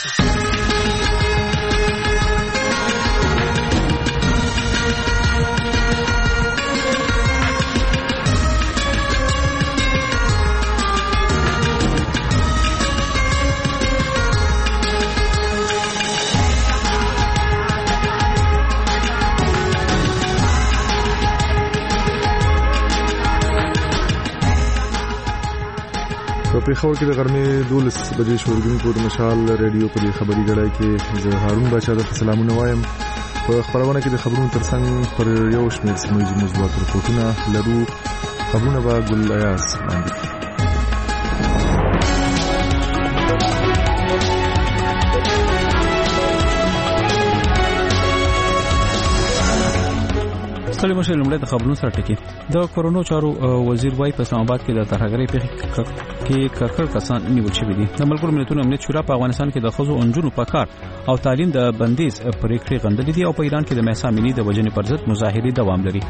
پیښور کې د غرمې 12 بجې شورګونکو د مشال ریډیو په خبري غړای کې زه هارون بچا د سلامونه وایم. په خبرونه کې د خبرونو ترڅنګ پر یو شمېر سیمایي موضوعات راپورټونه لرو. خبرونه به ګل ایاس باندې ستړي مشه لمړی د خبرونو سره ټکی. د کورونا چارو وزیر وای په اسلام آباد کې د ترهګرۍ په کې ککړ کسان نیول شوی دي. د ملګرو ملتونو امنیت شورا په افغانستان کې د خزو انجونو په کار او تعلیم د بندیز پریکړې غندلې دي او په ایران کې د مهسا امینی د وجنې پر ضد مظاهرې دوام لري.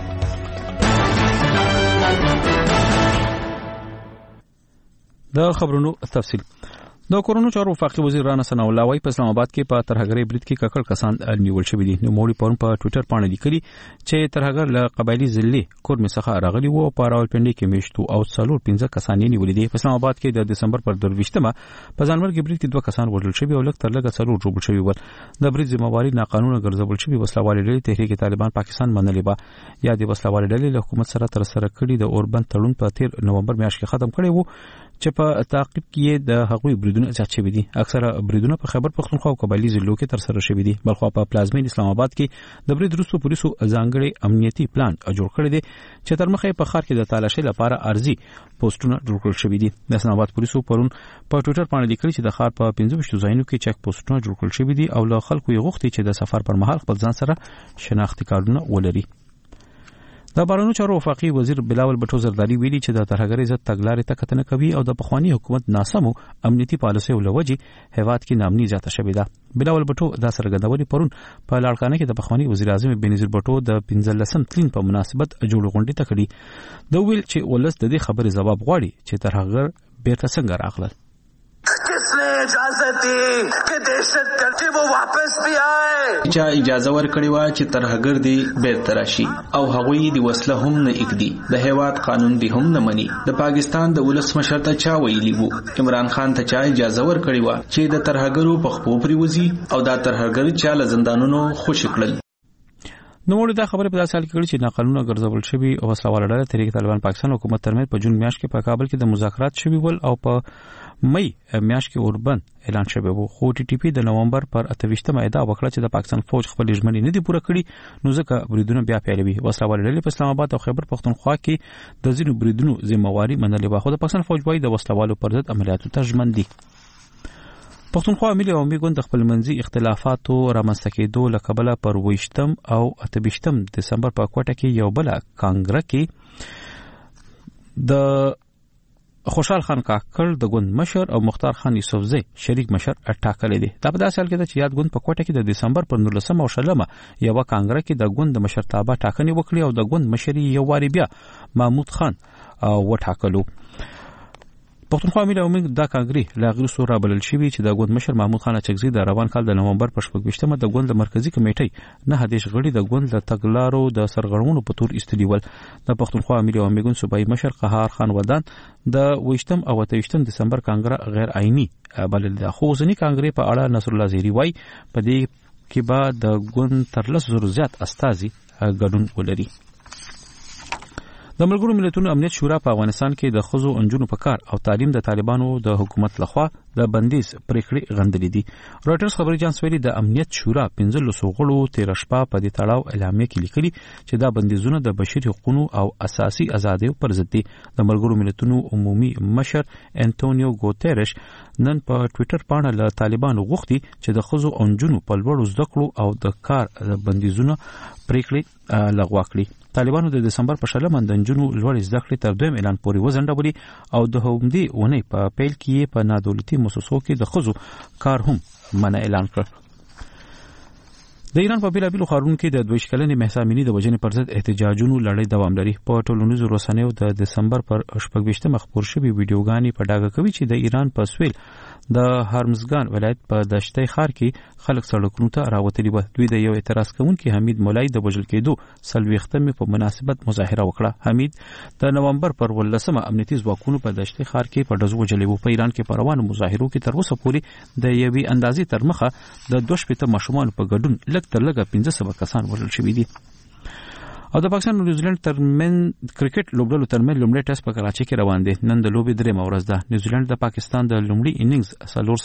د خبرونو تفصیل. د کورونا چارو وفاقي وزیر رانا ثنا الله وای په اسلام آباد کې په ترهګرۍ برید کې ککړ کسان نیول شوی دي. نو موري پرون په ټوئیټر باندې لیکلي چې ترهګر له قبایلی ضلع کورمه څخه راغلي وو او په راولپنډي کې میشتو او 15 کسان نیول دي. په اسلام آباد کې د دسمبر پر 22مه په ځانمرګي برید کې 2 کسان وژل شوی او لږ تر لږه 4 جوړ شوی ول. د برید ذمہواری ناقانونه ګرځول شوی وسلوالې ډلې تحریک طالبان پاکستان منلې با یا د وسلوالې ډلې له حکومت سره تر سره کړي د اوربند تړون په 13 نومبر میاشت کې ختم کړي وو چې په تعقیب کې د هغوی بریدونه زیات شوي دي. اکثره بریدونه په خیبر پختونخوا او قبایلی ضلعو کې تر سره شوي دي. بلخو په پلازمین اسلام آباد کې د برید وروسته پولیسو ځانګړي امنیتي پلان جوړ کړی دی چې تر مخه په ښار کې د تالاشۍ لپاره ارزي پوسټونه جوړ کړل شوي دي. د اسلام آباد پولیسو پرون په ټوئیټر باندې لیکلي چې د ښار په 15 ځایونو کې چک پوسټونه جوړ کړل شوي دي او له خلکو یې غوښتي چې د سفر پر مهال خپل ځان سره شناختی کارتونه ولري. د بهرنیو چارو وفاقي وزیر بلاول بټو زرداری ویلي چې د ترهګرۍ ضد تګلارې ته کتنه کوي او د پخوانی حکومت ناسمو امنیتي پالیسیو لوجې هیواد کې نامني زیاته شوې ده. بلاول بټو دا څرګندونې پرون په لاړکانه کې د پخوانی وزیر اعظم بنظیر بټو د 15 تلین په مناسبت جوړ غونډې ته کړي. د ویل چې ولس د دې خبرې جواب غواړي چې ترهګر بیرته څنګه راغلل. اجازت دی چې دهشت ګردي وو واپس بیاي چا اجازه ورکړی و چې ترهګر دی بیرته راشي او هغوی دی وسله هم نه اکدي د هیواد قانون دی هم نه مني. د پاکستان د ولس مشر ته چا ویلی وو عمران خان ته چا اجازه ورکړی و چې د ترهګرو په خپو پریوزي او د ترهګر چا له زندانونو خوش کړل. نو موږ دا خبره په داسې حال کې کړې چې ناقانونه ګرځول شوی او وسلواله ډله تحریک طالبان پاکستان حکومت ترمنځ په جون میاشت کې په کابل کې د مذاکرات شوی ول او په مئی میاشت کې اوربند اعلان شوی وو. خو ټي ټي پی د نومبر پر 28مه ادعا وکړه چې د پاکستان فوج خپل ژمنې نه دي پوره کړې نو ځکه بریدونه بیا پیلوي. وسلواله ډلې په اسلام آباد او خیبر پختونخوا کې د ځینو بریدونو ذمہواری منلې و خو د پاکستان فوج وايي د وسلوالو پر ضد عملیاتو ته ژمن دي. پختونخوا ملي عوامي ګوند د خپل منځي اختلافاتو رامنځته کېدو له کبله پر 28 او 28 دسمبر په کوټه کې یو بل کانګره کې د خوشحال خان کاکړ د ګوند مشر او مختار خان یوسفزی شریک مشر ټاکل دي. دا په داسې حال کې چې یاد ګوند په کوټه کې د دسمبر پر 19 او 20 یو کانګره کې د ګوند مشرتابه ټاکنې وکړي او د ګوند مشري یو واری بیا محمود خان وټاکلو. پختونخوا ملي عوامي د کانګري لاغیر سورا بلل شوی چې د ګوند مشر محمود خان اچکزي د روان کال د نومبر په 28مه د ګوند مرکزی کمیټې نه هدیش غړي د ګوند د تګلارو د سرغړونو په تور استلیول. د پختونخوا ملي عوامي ګوند صوبایي مشر قهار خان ودان د 28 او 28 دسمبر کانګره غیر آئینی بلل ده. خو ځنی کانګري په اړه نصر الله زیری وای په دې کې بعد د ګوند تر 100 زیات استازي ګډون ولري. د ملګرو ملتونو امنیت شورا په افغانستان کې د خزو انجونو په کار او تعلیم د طالبانو د حکومت لخوا د بندیز پریکړې غندلې دي. رويټرز خبري اژانس ویلي د امنیت شورا 15 غړو 13 شپه په دې تړاو اعلامیه کې لیکلي چې دا بندیزونه د بشري حقوقو او اساسي ازادیو پر ضد دي. د ملګرو ملتونو عمومي مشر انټونیو ګوتيرش نن په ټوئیټر باندې له طالبانو غوښتي چې د خزو انجونو په لوړو زده کړو او د کار بندیزونه پریکړې لغوه کړي. طالبانو د دسمبر په 16 د انجونو لوړ زده کړې تر دویم اعلان پورې وزنډولي او د همدې ونې په پیل کې په نادولتي مؤسسو کې د خزو کار هم منع اعلان کړ. د ایران په بیلابیلو ښارونو کې د 22 کلنې مهسا امینی د وژنې پر ضد احتجاجونو لړۍ دوام لري. په ټولنیزو رسنیو د دسمبر پر 28 خبر شوی ویډیوګانې په ډاګه کوي چې د ایران په سویل د هرمزګان ولایت په دشتي ښار کې خلک سړکونو ته راوتلي و. دوی د یو اعتراض کوونکي حمید مولای د وژل کېدو 40 په مناسبت مظاهره وکړه. حمید د نومبر پر 18 امنیتي ځواکونو په دشتي ښار کې په ډزو وجلې و. په ایران کې په روانو مظاهرو کې تر اوسه پورې د یوې اندازې تر مخه د 2 ماشومان په ګډون لږ تر لږه 15 کسان وژل شوي دي. او د پاکستان او نیوزیلند ترمن کرکټ لوبډلو ترمن لومړی ټیسټ په کراچي کې روان دي. نن د لوبې درېمه ورځ ده. نیوزیلند د پاکستان د لومړي اننګز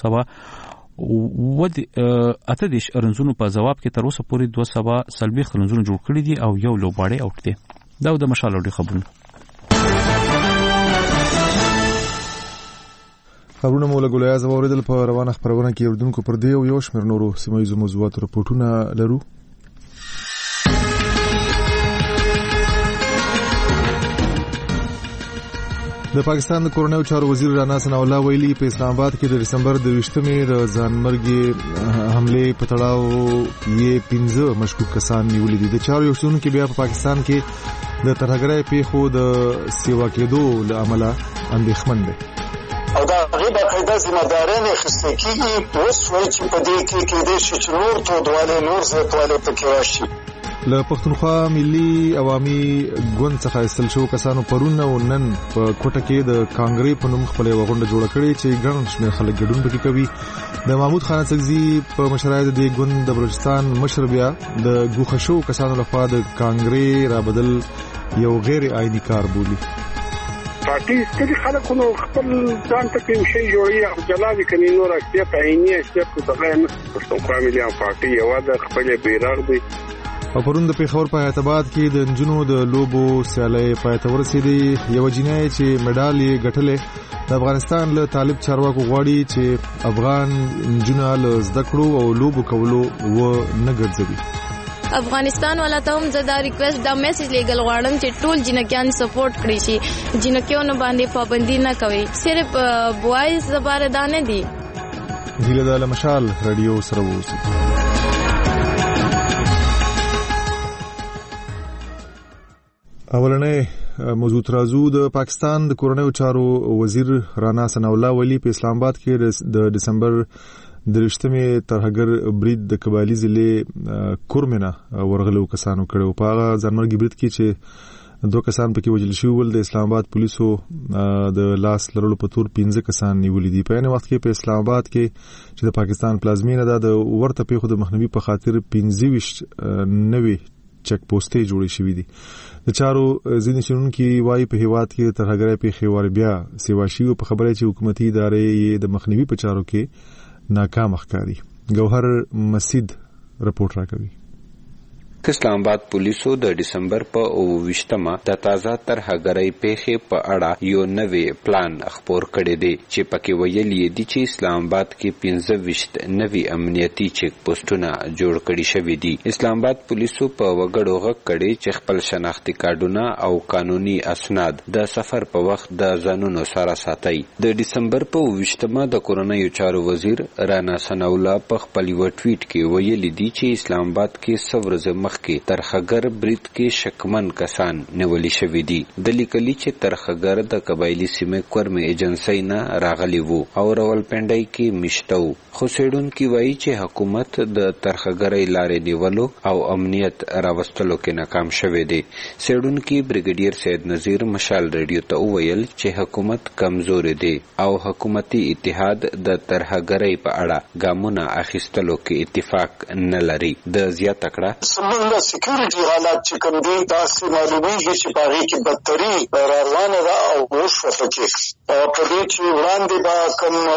428 رنزونو په جواب کې تر اوسه پورې 240 رنزونه جوړ کړي دي او یو لوباړی اوټ دی. دا د مشال اوري خبرونه مولا ګولیا زوریدل په روانه خبرونه کې اردوونکو پر دی او یو شمېر نورو سیمایي موضوعات رپورټونه لرو. د پاکستان د کورنیو چارو وزیر رانا ثناء الله ویلي په اسلام آباد کې د دسمبر د 20مې د ځانمرګي حمله په تړاو یې 15 مشکوک کسان نیولې دي. د چارو یوشتون کې بیا په پاکستان کې د ترهګرۍ پیښو د سیوا کېدو له امله اندېښمن دي او دا غیبه قاعده ذمہدارانه خسته کیږي. اوس وایي چې په دې کې د شي نور تودواله نور زیاتواله پکې راشي. له پښتونخوا ملي عوامي ګوند څخه استل شو کسانو پرون او نن په کوټه کې د کانګرې په نوم خپل وغونډه جوړه کړې چې ګڼ شمېر خلک ګډون پکې کوي. د محمود خان سګزي په مشرۍ د ګوند د بلوچستان مشر بیا د ګوښشو کسانو لخوا د کانګرې را بدل یو غیر آئینی کار بولی. پارټي ستړي خلکو خپل ځان ته کوم شی جوړي او جلاوي کوي نور اکثریت عیني اکثریت په دغه نه پښتونخوا ملي پارټي یو د خپل بیرغ دی. او پرون د پیښور په حیدرآباد کې د نجونو د لوبو سیالۍ پای ته ورسېدې. یو جنای چې مډال یې ګټلې د افغانستان له طالب چارواکو غواړي چې افغان نجونه له زده کړو او لوبو کولو و نه ګرځوي. افغانستان والا ته هم زه دا ریکوست دا میسج لیګل غواړم چې ټول جنکیان سپورټ کړي شي. جنکیانو باندې پابندي نه کوي. صرف بوایز لپاره دا نه دي. هیله د مشال رادیو سره ووسی. اولنې موضوع ترازو د پاکستان د کورنیو چارو وزیر رانا ثناء الله ویلي په اسلام آباد کې د دسمبر د 20مې ترهګر برید د قبایلی ضلع کورمنه ورغلو کسانو کړو. په هغه ځانمرګي برید کې چې 2 کسان پکې وژل شوي ول د اسلام آباد پولیسو د لاس لرلو په تور 15 کسان نیولې دي. په یوه وخت کې په اسلام آباد کې چې د پاکستان پلازمینه ده د ورته پیښو د مخنیوي په خاطر 25 نوي چک پوسټې جوړې شوې دي. د چارو ځینې شنونکي وايي په هیواد کې ترهګرۍ پیښې ور بیا سیوا شي په خبره چې حکومتي ادارې د مخنیوي په چارو کې ناکام ښکاري. ګوهر مسید رپورټ راکوي. اسلام آباد پولیسو د دسمبر په 28مه د تازه ترهګرۍ پیښې په اړه یو نوی پلان خپور کړی دی چې پکې ویلي دي چې اسلام آباد کې 15 نوي امنیتي چیک پوسټونه جوړ کړي شوي دي. اسلام آباد پولیسو په وګړو غږ کړي چې خپل شناختی کارډونه او قانوني اسناد د سفر په وخت د ځانونو سره ساتي. د دسمبر په 28مه د کورنیو چارو وزیر رانا ثناء الله په خپل یو ټویټ کې ویلي دي چې اسلام آباد کې څو ورځې کې ترهګر برید کې شکمن کسان نیولې شوې دي. د لیکلي چې ترهګر د قبایلی سیمې کورمې ایجنسی نه راغلي وو او راولپنډۍ کې مشته وو. خو څېړونکي وایي چې حکومت د ترهګرۍ لارې نیولو او امنیت راوستلو کې ناکام شوی دی. څېړونکي بریګیډیر سید نذیر مشال ریډیو ته وویل چې حکومت کمزوري دی او حکومتي اتحاد د ترهګرۍ په اړه ګامونه اخیستلو کې اتفاق نه لري. د زیاته کړه د سکیورټي حالات چې کوم دي تاسو معلومیږي چې په هغه کې بدتري روانه ده او وشوه کې په دې چې وړاندې به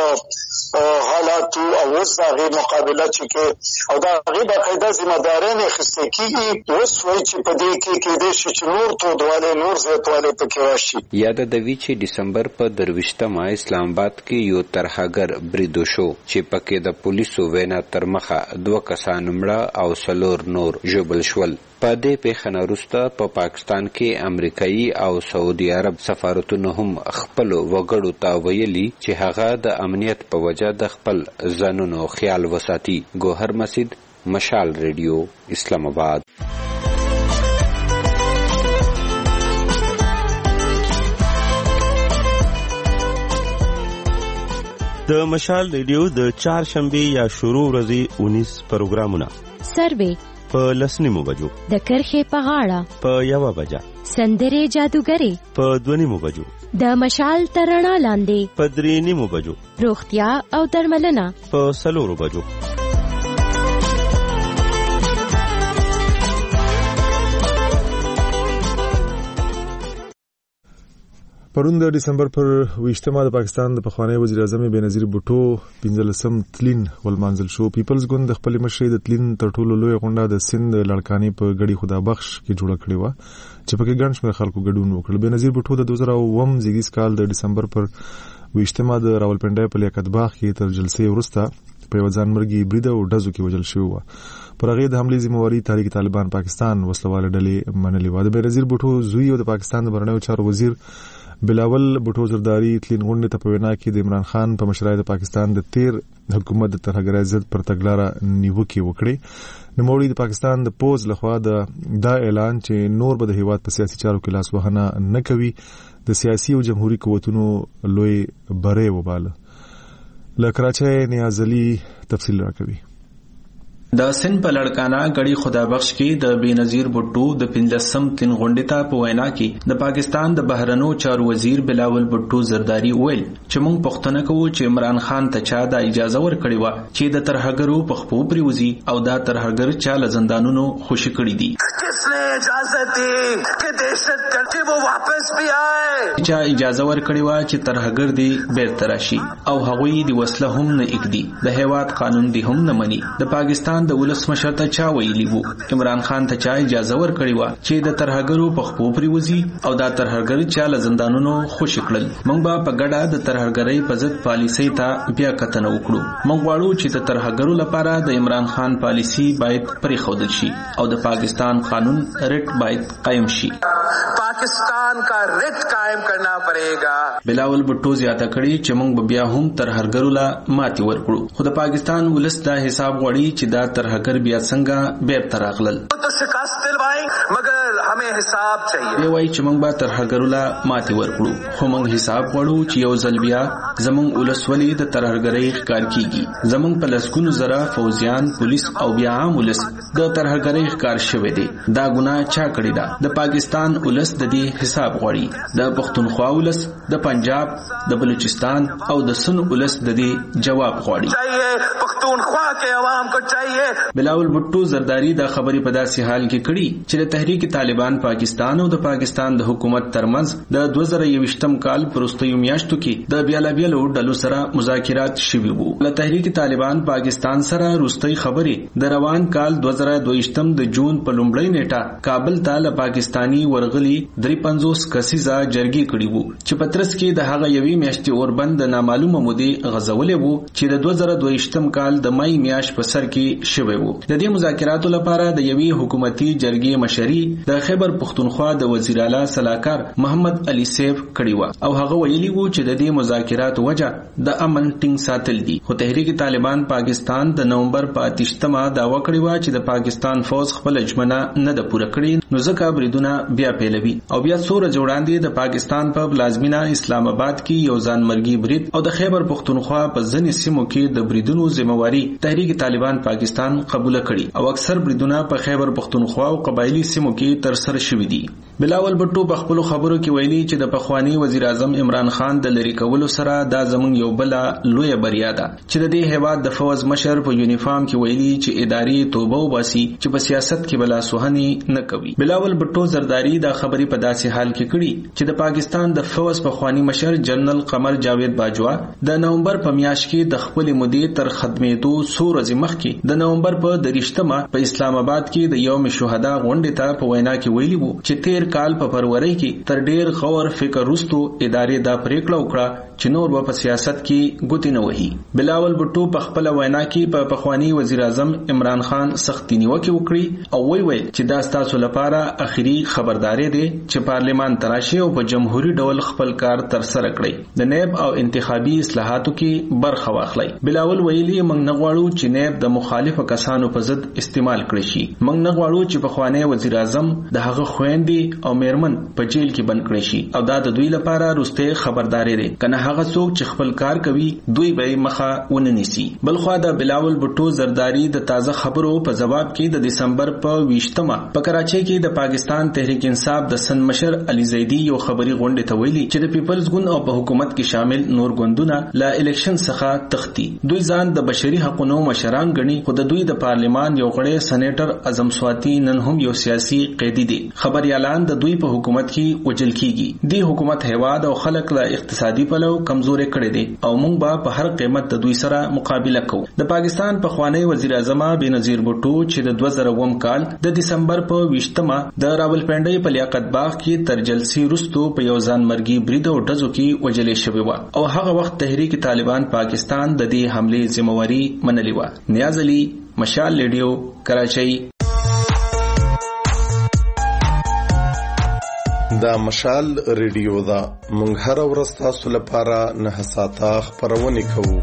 کوم حالات او وسغه مقابله چې او دا غیبه قاعده ذمہدارانه خسته کیږي. اوس وایي چې په دې کې د شي نور تودواله نور زیاتواله پکې راشي. یاد د وی چې دسمبر په 23مه اسلام آباد کې یو ترهګر برید شو چې پکې د پولیسو وینا تر مخه 2 کسان مړه او 4 نور ژوبل شول. په دې پیښه نه وروسته په پاکستان کې امریکایي او سعودي عرب سفارتونو هم خپل وګړو ته ویلي چې هغه د امنیت په وجه د خپل ځانونو خیال وساتي. ګوهر مسید، مشال ریډیو، اسلام آباد. د مشال ریډیو د چهارشنبه یا شروع ورځې 19 پروګرامونه سروې په لسنیمو بجو، د کرخې په غاړه په 1 بجه، سندره جادوګری په 2 بجو، د مشال ترڼا لاندې په 3 بجو، روغتیا او درملنه په 4 بجو. پرون د دسمبر پر 20مه د پاکستان د پخوانی وزیر اعظم بېنظیر بوټو 15 تلین ولمانځل شو. پیپلز ګوند د خپل مشرۍ د تلین تر ټولو لوی غونډه د سند لړکانی په غړي خدا بخش کې جوړه کړې و چې پکې ګڼ شمېر خلکو ګډون وکړ. بېنظیر بوټو د 2009 زیږدیز کال د دسمبر پر 20مه د راولپنډۍ په لیاقت باغ کې تر جلسې وروسته په ځانمرګي برید او ډزو کې وژل شوی و. پر هغه د حملې ذمہواری تحریک طالبان پاکستان وسلواله ډلې منلې و. د بېنظیر بوټو زوی او د پاکستان د بهرنیو چارو وزیر بلاول بوټو زرداری تلین غونډې ته په وینا کې د عمران خان په مشرۍ د پاکستان د تیر حکومت د ترهګرۍ ضد پر تګلاره نیوکه وکړي. نوموړي د پاکستان د پوز لخوا دا اعلان چې نور به د هیواد په سیاسي چارو کې لاس وهنه نه کوي د سیاسي او جمهوریت قوتونو لوی بری وباله. له کراچۍ نیاز علي تفصیل راکوي. د سن په لړکانا غړي خدا بخش کې د بېنظیر بوټو د 15 تن غونډې ته په وینا کې د پاکستان د بهرنیو چارو وزیر بلاول بوټو زرداری ویل چې موږ پښتنه کوو چې عمران خان ته چا د اجازه ورکړې و چې د ترهګرو په خپو پریوزي او دا ترهګر چا له زندانونو خوشی کړی دي. کسنے اجازت دی چې دهشت ګردي وو واپس بیا آئے، چا اجازه ورکړې و چې ترهګر دی بیرته راشي او هغوی د وسله هم نه اګدي، د هیواد قانون دی هم نه مني. د پاکستان د ولس مشر ته چا ویلی وو عمران خان ته چا اجازه ورکړې و چې د ترهګرو په خپو پریوزي او دا ترهګر چا له زندانونو خوشی کړل. موږ به په ګډه د ترهګرۍ په ضد پالیسۍ ته بیا کتنه وکړو. موږ غواړو چې د ترهګرو لپاره د عمران خان پالیسي باید پرېښودل شي او د پاکستان قانون رټ باید قائم شي. پاکستان کا رټ قائم کرنا پڑेगा. بلاول بوټو زیاته کړي چې موږ بیا هم ترهګرو لا ماتي ورکړو، خو د پاکستان ولس دا حساب غواړي چې دا ترهګر بیا څنګه بیرته راغلل. تو شکست دلوای مگر हमें حساب चाहिए. دی وای چې موږ به ترهګرو لا ماتي ورکړو، خو موږ حساب غواړو چې یو ځل بیا زموږ ولس ولې د ترهګرۍ ښکار کیږي. زموږ په لسګونو زره فوجیان، پولیس او بیا عام ولس د ترهګرۍ ښکار شوی دی. دا ګناه چا کړی ده؟ د پاکستان ولس د دې حساب غواړي. د پښتونخوا ولس، د پنجاب، د بلوچستان او د سن ولس د دې جواب غواړي. پښتونخوا کې عوام کو چاهیے. بلاول بوټو زرداری دا خبرې په داسې حال کې کړي چې د تحریک طالبان پاکستان او د پاکستان د حکومت ترمنځ د 2021م کال پرستیو میاشتو کې د بیلابیلو ډلو سره مذاکرات شوي وو. له تحریک طالبان پاکستان سره روستۍ خبرې د روان کال 2022م د جون په لومړۍ نیټه کابل ته له پاکستانی ورغلي 53 کسیزه جرګې کړي وو چې پترس کې د هغه یوې میاشتې اوربند د نامعلومه مودې غزولې وو چې د 2022م کال د مای میاشت په سر کې شوی وو. د دې مذاکراتو لپاره د یوې حکومتي جرګې مشري د خیبر پښتونخوا د وزیر اعلی صلاحکار محمد علي سیف کړی و او هغه ویلي وو چې د دې مذاکراتو وجه د امن ټینګ ساتل دي. خو تحریک طالبان پاکستان د نومبر په 28مه داوا کړی و چې د پاکستان فوج خپل ژمنه نه ده پوره کړې، نو ځکه بریدونه بیا پیلوي او بیا څو ورځې وړاندې د پاکستان په پلازمینه اسلام آباد کې یو ځانمرګي برید او د خیبر پښتونخوا په ځینې سیمو کې د بریدونو ذمہواری تحریک طالبان پاکستان قبول کړي او اکثر بریدونه په خیبر پښتونخوا او قبایلی سیمو کې تر سره شوي دي. بلاول بوټو په خپل خبرو کې ویلي چې د پخوانی وزیر اعظم عمران خان د لری کولو سره دا زمونږ یو بل لوی بریا ده چې د دې هیواد د فوج مشر په یونیفارم کې ویلي چې اداري توبه وباسي چې په سیاست کې بلا سوهني نه کوي. بلاول بوټو زرداری دا خبرې په داسې حال کې کړي چې د پاکستان د فوج پخوانی مشر جنرال قمر جاوید باجوا د نومبر په میاشت کې د خپل مودې تر خدمتو څو ورځې مخکې د نومبر په 30مه په اسلام آباد کې د یوم شهدا غونډې ته په وینا کې ویلي وو چې تیر کال په فروری کې تر ډیر غور فکر وروسته ادارې دا پریکړه وکړه چې نور په سیاست کې ګوتې نه وهي. بلاول بوټو په خپل وینا کې په پخوانی وزیر اعظم عمران خان سختي نیوکه وکړي او ویل چې دا ستاسو لپاره اخیری خبرداري ده چې پارلیمان تراشي او په جمهوریت ډول خپل کار تر سره کړي د نیب او انتخابي اصلاحاتو کې برخه واخلي. بلاول ویلي موږ نه غواړو چې نیب د مخالفو کسانو په ضد استعمال کړي شي. موږ نه غواړو چې په خوانی وزیر اعظم د هغه خويندې او میرمن په جیل کې بند کړي شي او دا د دوی لپاره روسته خبرداري ده کنه هغه څوک چې خپل کار کوي دوی به مخه وننسي. بلخوا د بلاول بټو زرداری د تازه خبرو په جواب کې د دسمبر په 20مه په کراچۍ کې د پاکستان تحریک انصاف د سن مشر علي زیدی یو خبري غونډه ته ویلي چې د پیپلز ګوند او په حکومت کې شامل نور ګوندونه لا الیکشن څخه تختی. دوی ځان د بشري حقوقو مشران ګڼي خو د دوی د پارلیمان یو غړی سېنیټر اعظم سواتی نن هم یو سیاسي قیدی دی. خبريالان د دوی په حکومت کې وجل کیږي. دی حکومت هیواد او خلک له اقتصادي پلو کمزوري کړي دي او موږ به په هر قیمت د دوی سره مقابله کوو. د پاکستان په خوانی وزیر اعظم بېنظیر بوټو چې د 2000 کال د دسمبر په 20مه د راولپنډۍ په لیاقت باغ کې تر جلسې وروسته په یو ځان مرګي برید او ډزو کې وجلې شوی و او هغه وخت تحریک طالبان پاکستان د دې حمله ذمہواری منلې و. نیاز علي، مشال ریډیو، کراچۍ. دا مشال ریډیو دا مونږ هر ورځ تاسو لپاره 9 ساعته خبرونه کوو.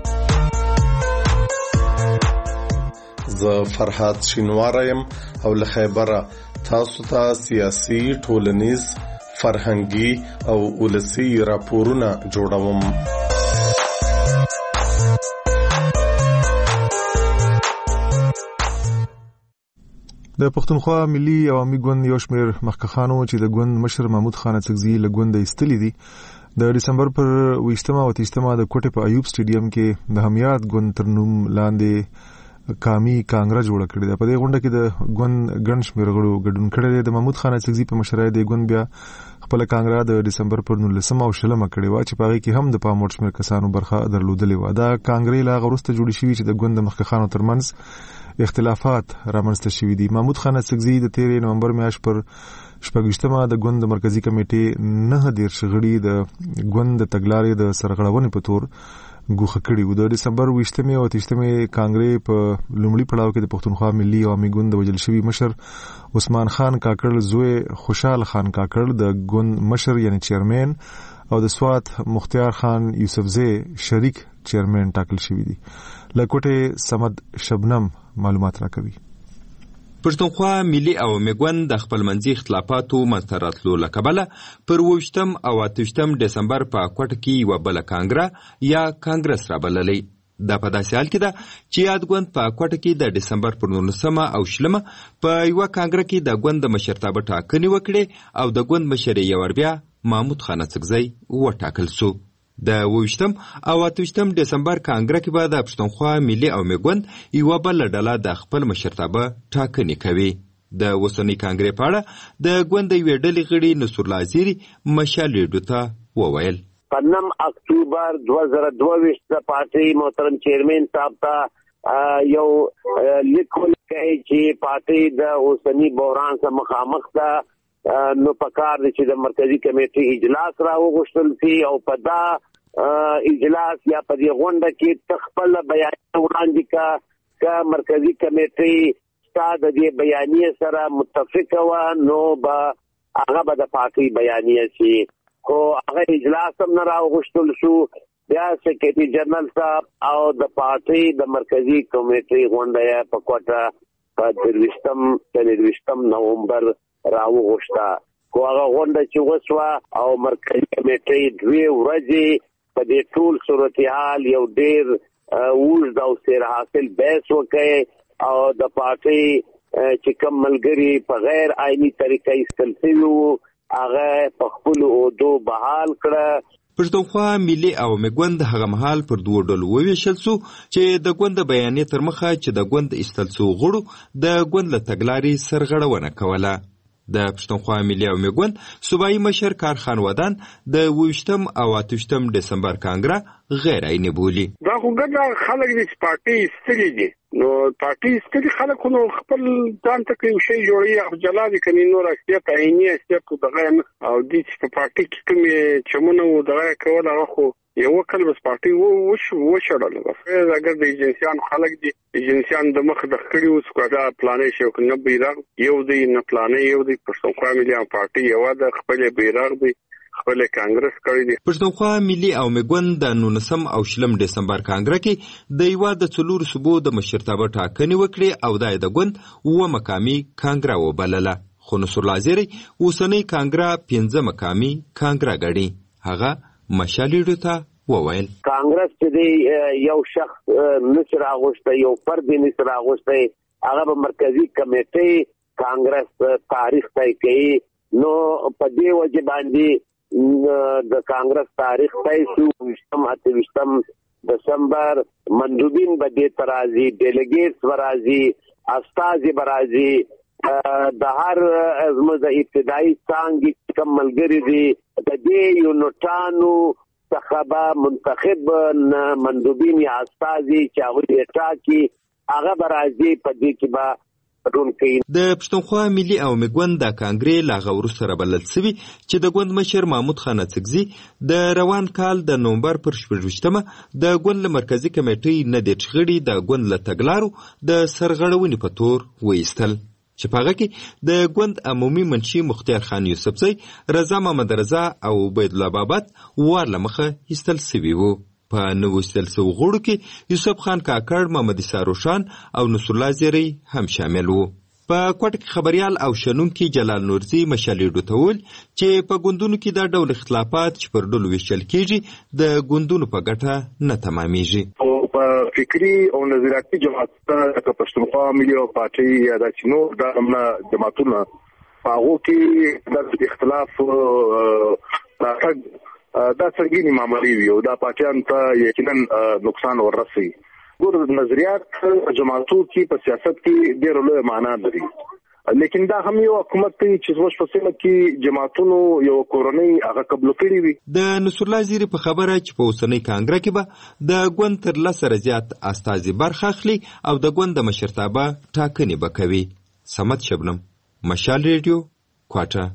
زه فرحات شینوارم او له خیبره تاسو ته سیاسي، ټولنیز، فرهنګي او ولسی راپورونه جوړوم. د پښتونخوا ملي عوامي ګوند یو شمېر مخکخانو چې د ګوند مشر محمود خان اڅکزي له ګوند ایستلي دي د دسمبر پر 20مه او 30مه د کوټې په ایوب سټیډیم کې د همیات ګوند تر نوم لاندې قامي کانګره جوړه کړې ده. په دې غونډه کې د ګوند ګڼ شمېر غړو ګډون کړی دی. د محمود خان اڅکزي په مشرۍ د ګوند بیا خپل کانګره د دسمبر پر 19مه او 20مه کړې و چې په هغه کې هم د پام وړ شمېر کسانو برخه درلودلې و. دا کانګرې لا غوسته جوړې شوې چې د ګوند د مخکخانو ترمنځ اختلافات رامنځته شوي دي. محمود خان اڅکزي د 13 نومبر میاشت پر 26مه د ګوند مرکزی کمیټې 9 غړي د ګوند د تګلارې د سرغړونې په تور ګوښه کړي و. د دسمبر 20مه او 30مه کانګرې په لومړي پړاو کې د پښتونخوا ملي عوامي ګوند د وجل شوی مشر عثمان خان کاکړ زوی خوشحال خان کاکړ د ګوند مشر یعنی چیرمن او د سوات مختیار خان یوسفزی شریک چیرمن ټاکل شوی دي. لکوټه سمد شبنم معلومات راکوي. پښتونخوا ملي عوامي ګوند د خپل منځي اختلافاتو منځته راتلو له کبله پر 20 او 28 دسمبر په کوټه کې یو بل کانګره یا کانګرس رابللې. دا په داسې حال کې ده چې یاد ګوند په کوټه کې د دسمبر پر 19مه او 20مه په یو کانګره کې د ګوند مشرتابه ټاکنې وکړې او د ګوند مشر یې بیا محمود خان اڅکزي وټاکل شو. د 20 او 28 دسمبر کانګره کې به د پښتونخوا ملي عوامي ګوند یو بل ډله د خپل مشرتابه ټاکنې کوي. د اوسنۍ کانګرې په اړه د ګوند یوې ډلې غړي نصر الله زیری مشال ریډیو ته وویل. په 9 اکتوبر 2022 د پارټي محترم چیرمن صاحب ته یو لیکل کوي چې پارټي د اوسنۍ بحران سره مخامخ ده. نو پکار دي چې د مرکزی کمیټې اجلاس راوغوښتل شي او په دا اجلاس یا په دې غونډه کې تخپل بیان وړاندې کا مرکزی کمیټې ستاسو د دې بیانیه سره متفق و نو به هغه به د پارټي بیانیه شي. خو هغه اجلاس هم نه راوغوښتل شو. بیا سکرټری جنرال صاحب او د پارټي د مرکزی کمیټې غونډه په کوټه په 23 نومبر راوغوښته. خو هغه غونډه چې وسوه او مرکزی کمیټې 2 ورځې په دې ټول صورتحال یو ډېر اوږد او سیر حاصل بحث وکړي او د پارټي چې کوم ملګري په غیر آئینی طریقه ایستل شوي وو هغه په خپلو عهدو بحال کړه. پښتونخوا ملي عوامي ګوند هغه مهال پر 2 ډلو وویشل شو چې د ګوند د بیانیې تر مخه چې د ګوند ایستل شو غړو د ګوند له تګلارې سرغړونه کوله. د پښتونخوا ملي عوامي ګوند صوبایي مشر کارخان ودان د 20 او 28 دسمبر کانګره غیر عیني بولی. دا خو ګډه خلک د پارټي استری دي نو پارټي ستړي خلک نو خپل ځان ته کوم شی جوړي او جلادي کني نو راځي عیني استعمال دغه او د پارټي کې کوم چمونه و دغه کول هغه یو کله بس پارټي وشړل بس اگر د ایجنسیان خلک دي ایجنسیان د مخ د خړی اوس کودا پلانې شو کنه بیرغ یو دی نه پلانې یو دی پښتونخوا ملي پارټي یو د خپل بیرغ دی خپل کانګرس کړی دی. پښتونخوا ملي او مګوند د 19 او 20 دسمبر کانګره کې د یو د څلور صوبو د مشرتابه ټاکنې وکړي او د غوند و مقامي کانګره وبلله. خو نصر الله زیری اوسنۍ کانګره 15 مقامي کانګره غړي. هغه مشالېډو ته وویل کانګرس چې یو شخص نشر اغوسته یو فرد نشر اغوسته هغه په مرکزی کمیټې کانګرس تاریخ طی کوي. نو په دې وجه باندې د کانګرس تاریخ طی شو 28 دسمبر مندوبین به دې ترازی ډیلیګیټس ورازي استازي برازي د هر ازمه د ابتدایي څنګه کوم ملګری دي د دې یونټانو څخه منتخب مندوبین یا استازي چې هغه ټاکي هغه برازي په دې کې به د پښتونخوا ملي او مګوند د کانګرې لا غوړو سره بلل سوي چې د ګوند مشر محمود خان اڅکزي د روان کال د نومبر پر 18 د ګوند مرکزی کمیټې نه د چغړي د ګوند له تګلارو د سرغړونې په تور وېستل چې په هغه کې د ګوند عمومي منشي مختار خان یوسفزی رضا محمد رضا او عبید الله بابت ور لمخه ایستل سوي وو. په نوو ایستل سوو غړو کې یوسف خان کاکړ محمد ساروشان او نصر الله زیری هم شامل وو. په کوټ کې خبريال او شنونکي جلال نورزي مشالېډو ته ویل چې په ګوندونو کې دا ډول اختلافات چې پر ډلو ویشل کېږي د ګوندونو په ګټه نه تمامېږي. په فکری او نظریاتي جماعت ته پښتونخوا ملي پارټي یا د چینو د امنا جماعتونو هغه کې د اختلاف دا څنګه معاملې وي او دا پاکستان ته یقینا نقصان ورسي. ګور نظریات جماعتو کې په سیاست کې ډېر لوی معنا لري لیکن دا هم یو حکومت چې زوش په سیمه کې جماعتونو یو کورونی هغه قبول کړی وي. د نصر الله زیری په خبره چې په اوسنۍ کانګره کې به د ګوند تر لسره زیات استازي برخه اخلي او د ګوند د مشرتابه ټاکنې به کوي. صمد شبنم، مشال ریډیو، کوټه.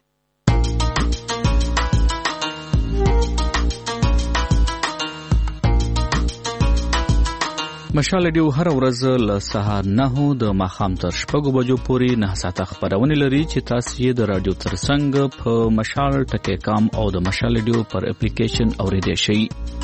مشال ډیو هر ورځ له سهار 9 د ماښام تر 6 بجو پورې 9 ساعته خبرونه لري چې تاسو یې د رادیو ترڅنګ په مشال ټکی کام او د مشال ډیو پر اپلیکیشن اوریدئ شئ.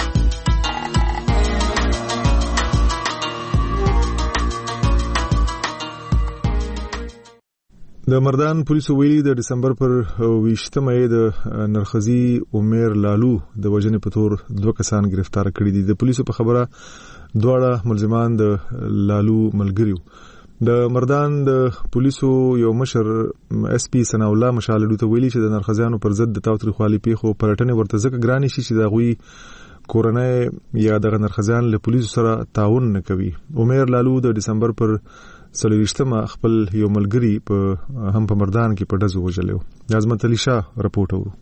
د مردان پولیسو ویلي د دسمبر پر 20 د نرخزي عمر لالو د وژنې په تور 2 کسان گرفتار کړي دي. د پولیسو په خبره دواړه ملزمان د لالو ملګریو. د مردان د پولیسو یو مشر اس پی ثنا الله مشالډو ته ویلي چې د نرخزیانو پر ضد د تاوتریخوالي پیښو پلټنې ورته ځکه ګرانې شي چې د غوي کورنۍ یا د نرخزیان له پولیسو سره تعاون نه کوي. عمر لالو د دسمبر پر 23 خپل یو ملګری په هم په مردان کې په ډزو وژلو. عظمت علي شاه رپورټ ورو.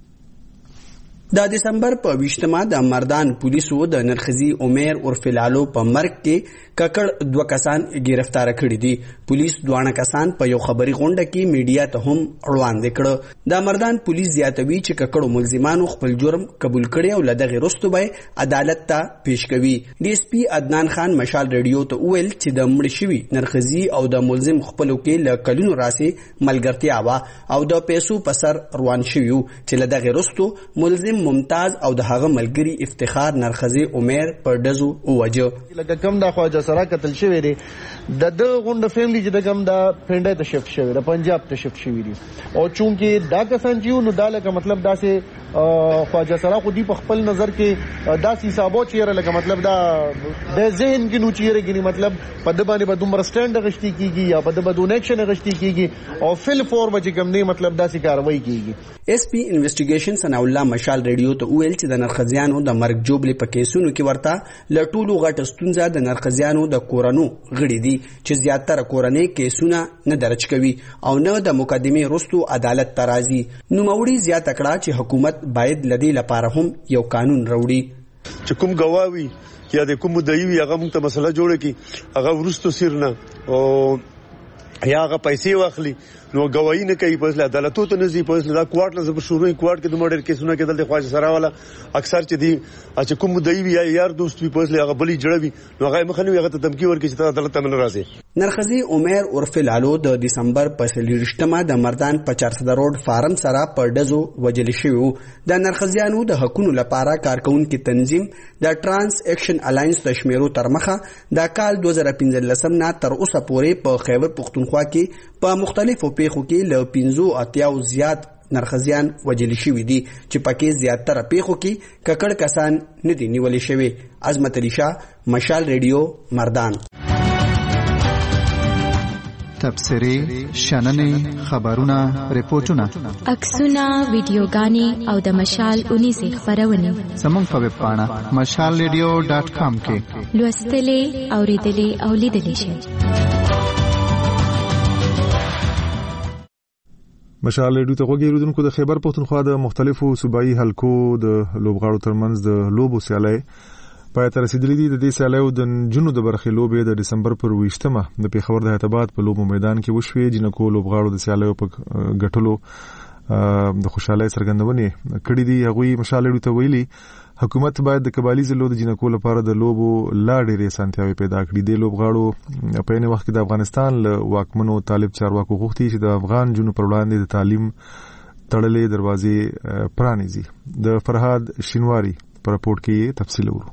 د دسمبر په 20 د مردان پولیسو د نرخزي عمر عرف لالو په مرګ کې ککړ 2 کسان گرفتار کړي دي. پولیس دوه کسان په یو خبري غونډه کې میډیا ته هم وړاندې کړ. د مردان پولیس زیاتوي چې ککړو ملزمانو خپل جرم قبول کړي او لدغه رستو به عدالت ته پیش کوي. ډي اس پی عدنان خان مشال ریډیو ته ویل چې د مړ شوی نرخزي او د ملزم خپلو کې ل کلونو راسي ملګرتیا وا او د پیسو په سر روان شوی چې لدغه رستو ملزم ممتاز او د هغه ملګری افتخار نرخزي عمر پر دزو اوجه. لکه کوم د خواجه سره قتل شوی دی د غونډه فیملی چې د کوم د پنډای ته شفت شوی د پنجاب ته شفت شوی دی او چونکه دا کسان چې نو دا لکه مطلب دا سه خواجه سره خو دی په خپل نظر کې دا حسابو چیرې لکه مطلب دا د ذهن کې نو چیرې کې مطلب په د باندې به دومره سټاند غشتي کیږي یا په د بدون اکشن غشتي کیږي او فل فورم چې کوم نه مطلب دا سي کاروایی کیږي. اس پی انویسټیګیشن ثنا الله مشال ریډیو ته ویل چې د نرخزیانو د مرګ جوړلې په کیسونو کې ورته لټولو غټ ستونزه د نرخزیانو د کورونو غړي دي چې زیاتره کورنۍ کیسونه نه درج کوي او نه د مقدمه رستو عدالت ترازی. نو موړي زیات کړه چې حکومت باید لدی لپاره هم یو قانون راوړي چې کوم گواوی یا د کوم مدعي هغه موږ ته مسله جوړه کی هغه ورستو سیرنه او یا هغه پیسې واخلي نو گواہی نه کوي په عدالتو ته نه ځي په دا کوارټ نه زبر شروع کوارټ کې د مړر کیسونه کې دلته خواجه سره والا اکثر چې دی چې کوم مدعي وي یا یار دوست وي په هغه بلی جوړوي نو هغه مخنی هغه ته دمکی ورکړي چې عدالت ته نه راځي. نرخزي عمر عرف لالو د دسمبر په 28مه د مردان په 400 روډ فارم سره په ډزو وجل شوی. د نرخزیانو د حقوقو لپاره کارکونکو تنظیم د ترانس اکشن الاینس د شمیرو تر مخه د کال 2015 نه تر اوسه پورې په خیبر پختونخوا کې په مختلفو پیښو کې له 85 زیات نرخزیان وجل شوی دي چې پکې زیاتره پیښو کې ککړ کسان نه دي نیول شوی. عظمت علي شاه، مشال ریډیو، مردان. تبصرې، شننې، خبرونه، ریپورتونه، عکسونه، ویډیوګانې او د مشال 19 خبرونه زموږ په ویب پاڼه mashalradio.com کې لوستلې، اوریدلې او لیدلې شئ. مشال ریډیو ته وګورئ د خیبر پختونخوا د مختلفو صوبایي حلقو د لوبغاړو ترمنځ د لوبو سیالۍ پای ته رسیدلې دي. د دې سیالیو د جنونو د برخې لوبې د دسمبر پر 20مه د پیښور د هیتاباد په لوبو میدان کې وشوې. جنکو لوبغاړو د سیالیو په ګټلو د خوشحالۍ څرګندونې کړې دي. هغوی مشال ریډیو ته ویلي حکومت باید د قبایلی ضلعو د جنکو لپاره د لوبو لا ډېرې اسانتیاوې پیدا کړي. د لوبغاړو په عین وخت کې د افغانستان له واکمنو طالب چارواکو غوښتي چې د افغان جنو پر وړاندې د تعلیم تړلې دروازې پرانیزي. د فرهاد شینواری په راپورټ کې تفصیل ورو.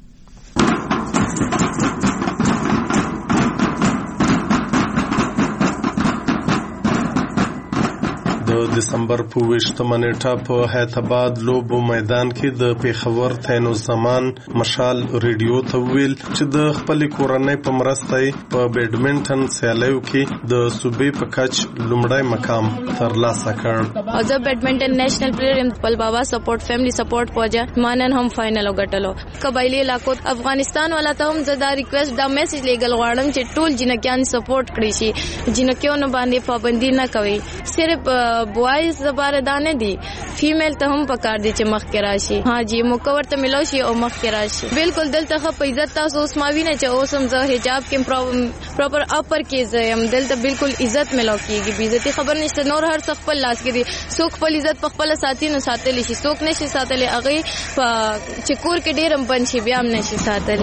د دسمبر په 20مه نیټه په هیتاباد لوبو میدان کې د پیښور تینو زمان مشال ریډیو ته ویل چې د خپل کورنۍ په مرسته په بیډمنټن سیالیو کې د صوبې په کچ لومړی مقام ترلاسه کړ. او زه بیډمنټن نېشنل پلیئر ام. خپل بابا سپورټ فیملی سپورټ پوجا مانن هم فائنل وګټلو. قبایلی علاقو افغانستان والا ته هم زدا ریکوست دا میسج لیګل غواړم چې ټول جنکیان سپورټ کړی شي. جنکیانو باندې پابندي نه کوي. صرف بوایز زبره دانه دي، فیمیل ته هم پکار دي چې مخ کې راشي. ها جی مکور ته ملو شي او مخ کې راشي. بالکل دلته په عزت تاسو اوس ما وینئ چې اوس هم زه حجاب کې پراپر اپر کې زم دلته بالکل عزت ملو کیږي. بي عزتي خبر نشته. نور هر څه خپل لاس کې دي. څوک خپل عزت په خپل ساتي نو ساتلی شي، څوک نشي ساتلی هغه چې کور کې ډیرم بن شي بیا هم نشي ساتلی.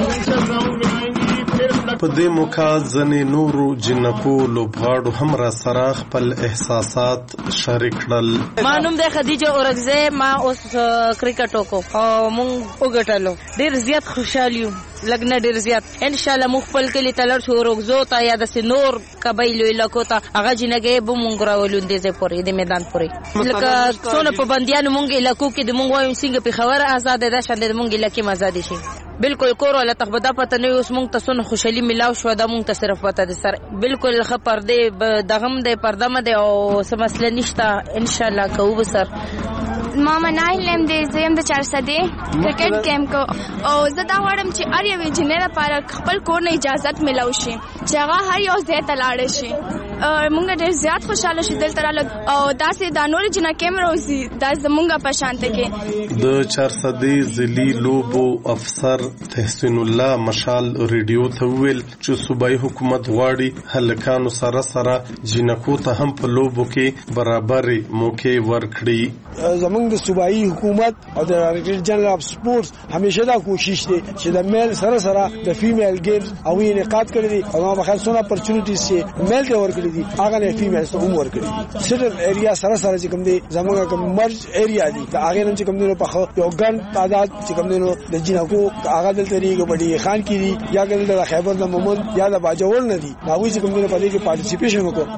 په دې موقع ځنې نورو جنکو لوبغاړو هم را سره خپل احساسات شریک کړل. ما نوم د خدیجه اورګزه، ما اوس کرکټ وکړو او مونږ وګټلو. ډیر زیات خوشاله یو، لګنه ډیر زیات. ان شاء الله مخ خپل کلی تلر شو روغزو ته یا د سنور قبایلو علاقو ته هغه جنګي به مونږ راولوندې زه پورې د میدان پورې لکه څونه په بنديانو مونږ علاقو کې د مونږ وایم څنګه په خبره آزاد ده شاند مونږ علاقې آزاد شي. بالکل کور ولا تخبدا پته نه اوس مونږ ته سونه خوشحالي ملاو شو د مونږ ته صرف پته ده سر بالکل خبر ده دغم ده پردمه ده او څه مسله نشته. ان شاء الله کوو سر. ماما ناهلم دې زم د 400 کرکټ کیمپ کو او زه دا وړم چې اړ یو انجنیر لپاره خپل کور نه اجازه ملو شي چې هغه هر یو ځای ته لاړ شي. مونږ ډېر زیات خوشاله شو دلته رااله او داسې د نور جنا کیمرا وزي د زمونږ په شانته کې. د 400 ضلعي لوبو افسر تحسین الله مشال ریډیو ته ویل چې صوبایي حکومت غواړي هلکانو سره سره جنکو ته هم په لوبو کې برابرې موقع ورکړي. زمونږ د صوبایي حکومت او د ډایرکټر جنرال اف سپورټس همیشه دا کوشش دی چې د میل سره سره د فیمیل گیمز او انعقاد کړي دي او ما بخښه سونه اپورتونټیز چې میل ته ورکړي دي هغه نه فیمیل ته هم ورکړي دي. سټر ایریا سره سره چې کوم دي زمونږ کوم مرج ایریا دي دا هغه نه چې کوم دي په یو ګڼ تعداد چې کوم دي د جنکو هغه دلته ریګ بډي خان کې دي یا ګل د خیبر د مومن یا د باجوړ نه دي دا وایي چې کوم دي په دې کې پارټیسیپیشن وکړي.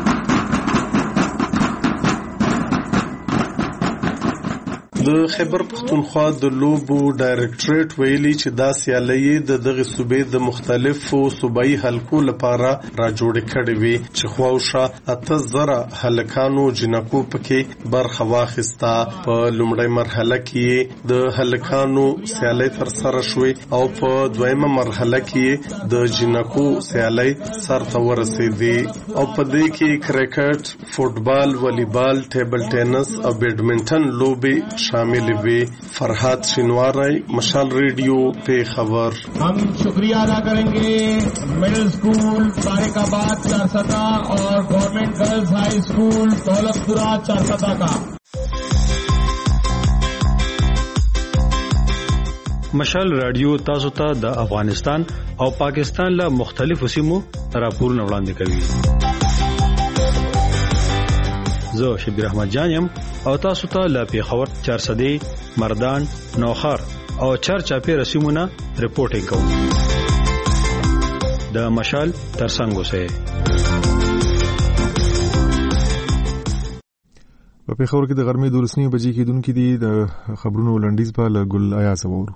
د خیبر پختونخوا د لوبو ډایرکټریټ ویلي چې دا سیالۍ د دغه صوبې د مختلفو صوبایي حلقو لپاره را جوړ کړي وي چې خواوشه 8000 هلکانو جنکو پکې برخه واخیسته. په لومړی مرحله کې د هلکانو سیالۍ تر سره شوې او په دویمه مرحله کې د جنکو سیالۍ سرته ورسېدې او په دې کې کرکټ، فوټبال، والیبال، ټیبل ټینس او بیډمنټن لوبې شامل ہوئے. فرحات شنواری, مشال ریڈیو پہ خبر. ہم شکریہ ادا کریں گے مڈل اسکول طارقآباد چارسدہ اور گورنمنٹ گرلز ہائی اسکول دولت پورہ چارسدہ کا. مشال رادیو تاسو ته د افغانستان او پاکستان له مختلفو سیمو راپورونه وړاندې کوي. زه شبیر احمد جان یم او تاسو ته له پیښور چارسدې مردان نوخار او چارچاپیر سیمونه رپورټینګ کوم. د مشال ترڅنګ اوسئ. په پیښور کې د غرمې 12 بجې کېدونکې دي. د خبرونو لنډیز په ګل ایاز وورو.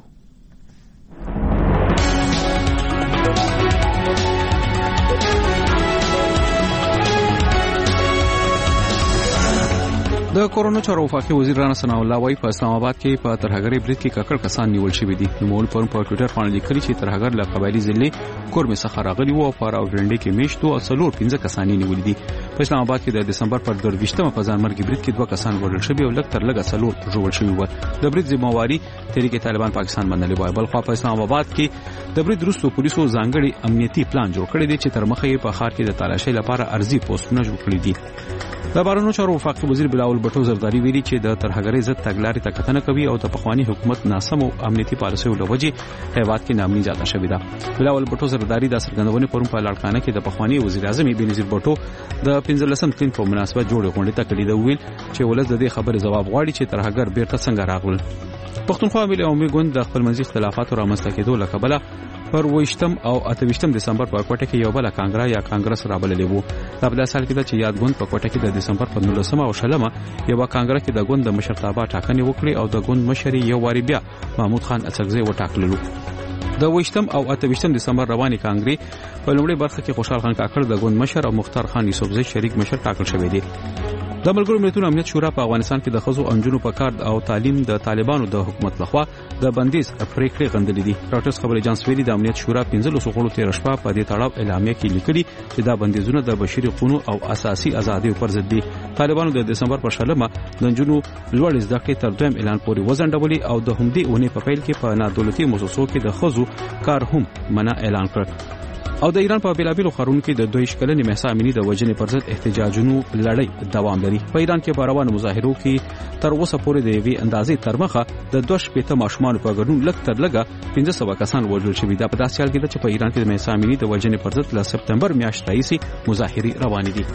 د کرونا چارو وفاقي وزیر رانا ثناء الله وايي په اسلام آباد کې په ترهګری برید کې ککړ کسان نیول شوی دي. نومول پر ټوئیټر باندې لیکلي چې ترهګر له قبایلی ضلع کورمه څخه راغلي وو او پر اورنډي کې میشتو او څلور 15 کسان نیول دي. په اسلام آباد کې د دسمبر پر 22مه په ځانمرګي برید کې 2 کسان وژل شوي او لږ تر لږه څلور ژوبل شوي وو. د برید ذمہواری تحریک طالبان پاکستان باندې وایي. بل خو په اسلام آباد کې د برید وروسته پولیسو ځانګړي امنیتي پلان جوړ کړی دی چې تر مخه یې په ښار کې د تالاشۍ لپاره ارزي پوسټونه جوړ کړي دي. د بهرنیو چارو وفاقي وزیر بلاول بټو زرداری ویلي چې د ترهګرۍ ضد تګلارې ته کتنه کوي او د پخوانی حکومت ناسمو امنیتي پالیسیو له وجې هیواد کې نامني زیاته شوې ده. بلاول بټو زرداری د څرګندونې پرون په لاړکانه کې د پخوانی وزیر اعظم بنظیر بټو د 15 تلین په مناسبت جوړې غونډې ته کړي. د ویل چې ولز د دې خبرې جواب غواړي چې ترهګر بیرته څنګه راغلل. پښتونخوا ملي عمومي ګوند د خپلمنځي اختلافاتو رامنځته کېدو له کبله پر 28 او 28 دسمبر په کوټه کې یو بل کانګرا یا کانګرس رابللی وو. دا په سال کې چې یاد ګوند په کوټه کې د دسمبر په 19 او 16 یو کانګرا کې د ګوند د مشرتابه ټاکنې وکړي او د ګوند مشر یو واری بیا محمود خان اڅکزی وټاکلو. د 28 او 28 دسمبر رواني کانګري په لومړي برخه کې خوشحال خان کاکړ د ګوند مشر او مختار خان یوسفزی شریک مشر ټاکل شوی دی. د ملګرو ملتونو امنیت شورا په افغانستان کې د خزو انجونو په کار او تعلیم د طالبانو د حکومت لخوا د بندیز پریکړې غندلې دي. ډاکټر خبر جانس ویلي د امنیت شورا 15 غړو تیر شپه په دې تړاو اعلامیه کې لیکلي چې دا بندیزونه د بشري حقوقو او اساسي ازادۍ پر ضد دي. طالبانو د دسمبر په 16 د انجونو لوړ زده کړې تر دویم اعلان پورې وزنډولې او د همدې اونۍ په پیل کې په نادولتي مؤسسو کې د خزو کار هم منع اعلان کړ. او د ایران په بیلابیلو ښارونو کې د 2 کلنې مهسا امینی د وژنې پر ضد احتجاجونو لړۍ دوام لري. په ایران کې په روانو مظاهرو کې تر اوسه پورې د یوې اندازې تر مخه د 2 ماشومان په ګډون لږ تر لږه 1500 کسان وژل شوي. دا په داسې حال کې ده چې په ایران کې د مهسا امینی د وژنې پر ضد له سپتمبر میاشتې راهیسې مظاهرې روانې دي.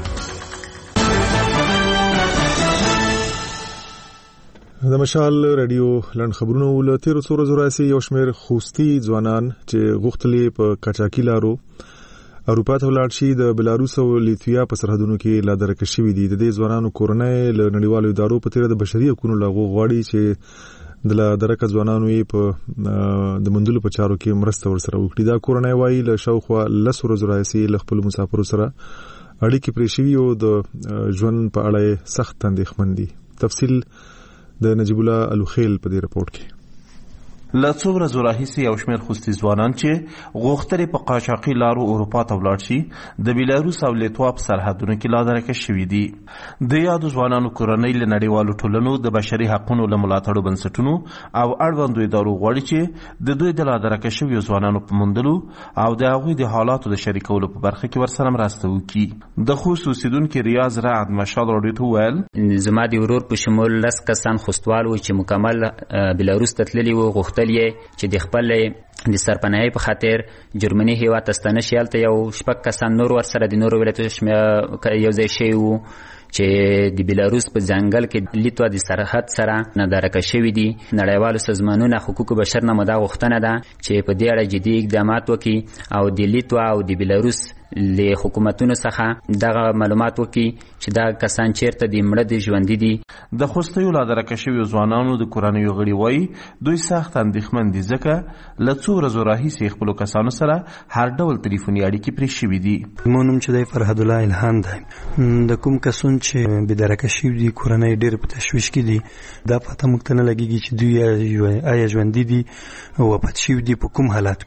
د مشال رادیو لند خبرونه ول 13 ورځې یو شمېر خوستي ځوانان چې غوښتلې په کاچاکي لارو اروپا ته ولاړ شي د بلاروس او لیتویا په سرحدونو کې لا درکه شوي دي. د دې ځوانانو کورنۍ له نړیوالو ادارو په تیر د بشري حقوقو لغو غواړي چې د لا درکه ځوانانو یې په د مندلو په چارو کې مرسته ورسره وکړي. دا کورنۍ وایي له شاوخوا 10 ورځې له خپل مسافرو سره اړیکې پرې شوي او د ژوند په اړه سخت اندېښمن دي. تفصیل د نجیب الله الوخیل په دې رپورت کې. له څو ورځو راهیسې یو شمېر خوستي ځوانان چې غوښتلې په قاچاقي لارو اروپا ته ولاړ شي د بیلاروس او لیتوا په سرحدونو کې لادرکه شوي دي. د یادو ځوانانو کورنۍ له نړیوالو ټولنو د بشري حقوقو له ملاتړو بنسټونو او اړوندو ادارو غواړي چې د دوی د لادرکه شویو ځوانانو په موندلو او د هغوی د حالاتو د شریکولو په برخه کې ورسره مرسته وکړي. د خوست اوسیدونکي ریاض رعد مشال راډیو ته وویل زما د ورور په شمول 10 کسان خوستوال وو چې مکمل بیلاروس ته تللي وو. غوښتل چې د خپل د سرپناهي په خاطر جرمني هیواد ته ستنه شي. هلته یو 6 کسان نور ورسره د نورو ولایتونو یو ځای شوي وو چې د بیلاروس په ځنګل کې لیتوا د سرحد سره ندارکه شوي دي. نړیوالو سازمانونو حقوق بشر نه مدا غوښتنه ده چې په دې اړه جدي اقدامات وکړي او د لیتوا او د بیلاروس له حکومتونو څخه دغه معلومات وکړي چې دا کسان چیرته د مړه د ژوندۍ دي. د خوستیو لادرکه شویو ځوانانو د کورنیو غړي وایي دوی سخت اندېښمن دي ځکه له څو ورځو راهیسې خپلو کسانو سره هر ډول ټلیفوني اړیکې پرې شوي دي. زما نوم چې دی فرهاد الله الهام دی. د کوم کسون چې بېدرکه شوي دي کورنۍ ډېر په تشویش کې دي. دا پته موږ ته نه لګېږي چې دوی آیا ژوندي دي او وفات شوي دي په کوم حالاتو کې دي.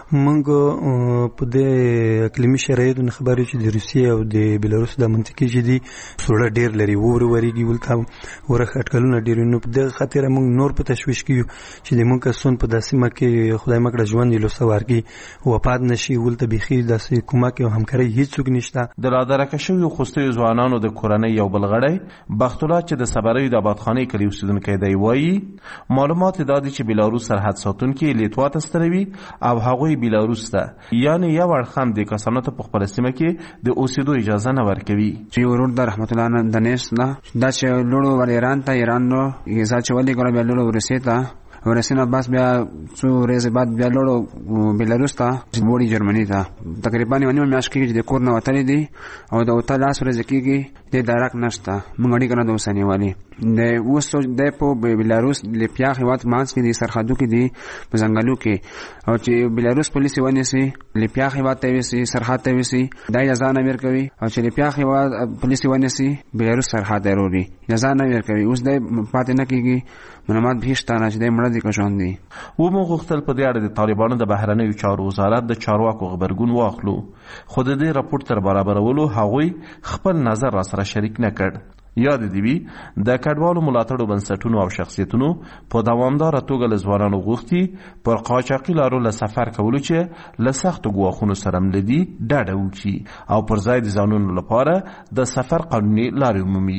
موږ په دې اقلیمي شرایطو نه خبرې چې د روسیې او د بلاروس د منطقې چې دي سوړه ډېر لري ورېږي ولته ورخ اټکلونه ډېر نو په دغه خاطر موږ نور په تشویش کې یو چې د موږ کسون په داسې مکه خدای مکړه ژوند یې لوسوار کې وپاد نشي ولته بيخي داسې کومک او همکاري هیڅ څوک نشته. د لادرکه شویو خوستي ځوانانو د کورنۍ یو بل غړی بخت الله چې د صبرۍ د آبادخانې کلی اوسیدونکی دی وایي معلومات دا دي چې بلاروس سرحد ساتونکي لیتوا ته ستروي او هغوی بلاروس ته یعنی یو اړخم د کسانو ته په خپل سیمه کې د اوسېدو اجازه نه ورکوي. چې ورور د رحمت الله د نس نه دا چې لوړو ور ایران نو یزا چې ولې ګره بیا لوړو ورسېتا ورسېنه بس بیا څو ورځې بعد بیا لوړو بلاروس ته وړي جرمني ته تقریبا نیمه میاشت کې د کور نه وتلې دي او د وته لاس ورځې کېږي د درک نشته موږ اړیکه نه دوسنی والی د اوس د په بلاروس لپیا هیواد مانس کې د سرحدو کې دي په ځنګلو کې او چې بلاروس پولیس ونیسي لپیا هیواد ته وسی سرحد ته وسی دا اجازه نه ورکوي او چې لپیا هیواد پولیس ونیسي بلاروس سرحد ضروري اجازه نه ورکوي اوس د پاتې نه کېږي معلومات بهشتانه چې د مړه دي کوشان دي. و مو غوښتل په دې اړه د طالبانو د بهرنیو چارو وزارت د چارواکو خبرګون واخلو خو د دې راپور تر برابرولو هغوی خپل نظر را سره شریک نه کړ. یاد دی وی د کډوالو ملاتړو بنسټونو او شخصیتونو په دوامدار توګه له ځوانانو غوښتي پر قاچاقي لارو له سفر کولو چې له سختو ګواښونو سره ملدي ډاډه وکړي او پر ځای د ځانونو لپاره د سفر قانوني لارې ومومي.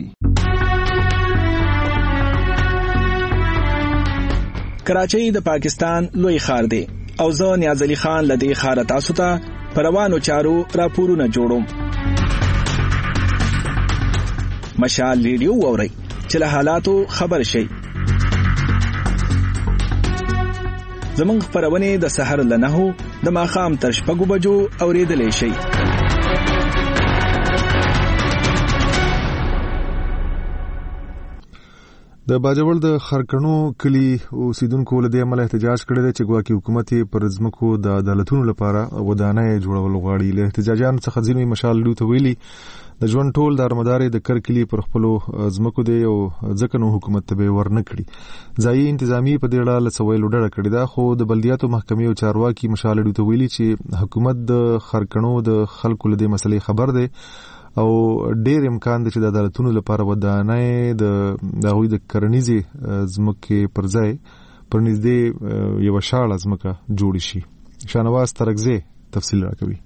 کراچۍ د پاکستان لوی ښار دی او زه نیاز علي خان لدې ښار تاسو ته په روانو چارو راپورونه جوړوم. مشال ریډیو ووري چې له حالاتو خبر شي. زمونږ خبرونه د سحر له 9 د ماښام تر 6 بجو اوریدلې شي. د باجوړ د خرکڼو کلی اوسیدونکو له دې عمل احتجاج کړی دی چې ګواکې حکومت پر ځمکو د عدالتونو لپاره ودانۍ جوړول غواړي. له احتجاجانو څخه ځینې مشال ډیو ته ویلي د ژوند ټول دارمدارې د کرکلی پر خپلو ځمکو دی او ځکه نو حکومت ته به ورنه کړي. ځایي انتظامی په دې اړه له سویلو ډډه کړې ده خو د بلدیاتو محکمې او چارواکي مشال ډیو ته ویلي چې حکومت د خرکڼو د خلکو له دې مسلې خبر دی او ډېر امکان دی چې د عدالتونو لپاره ودانۍ د هغوی د کرنیزې ځمکې پر ځای پر نږدې یوه شاړه ځمکه جوړې شي. شاهنواز ترکزی تفصیل راکوي.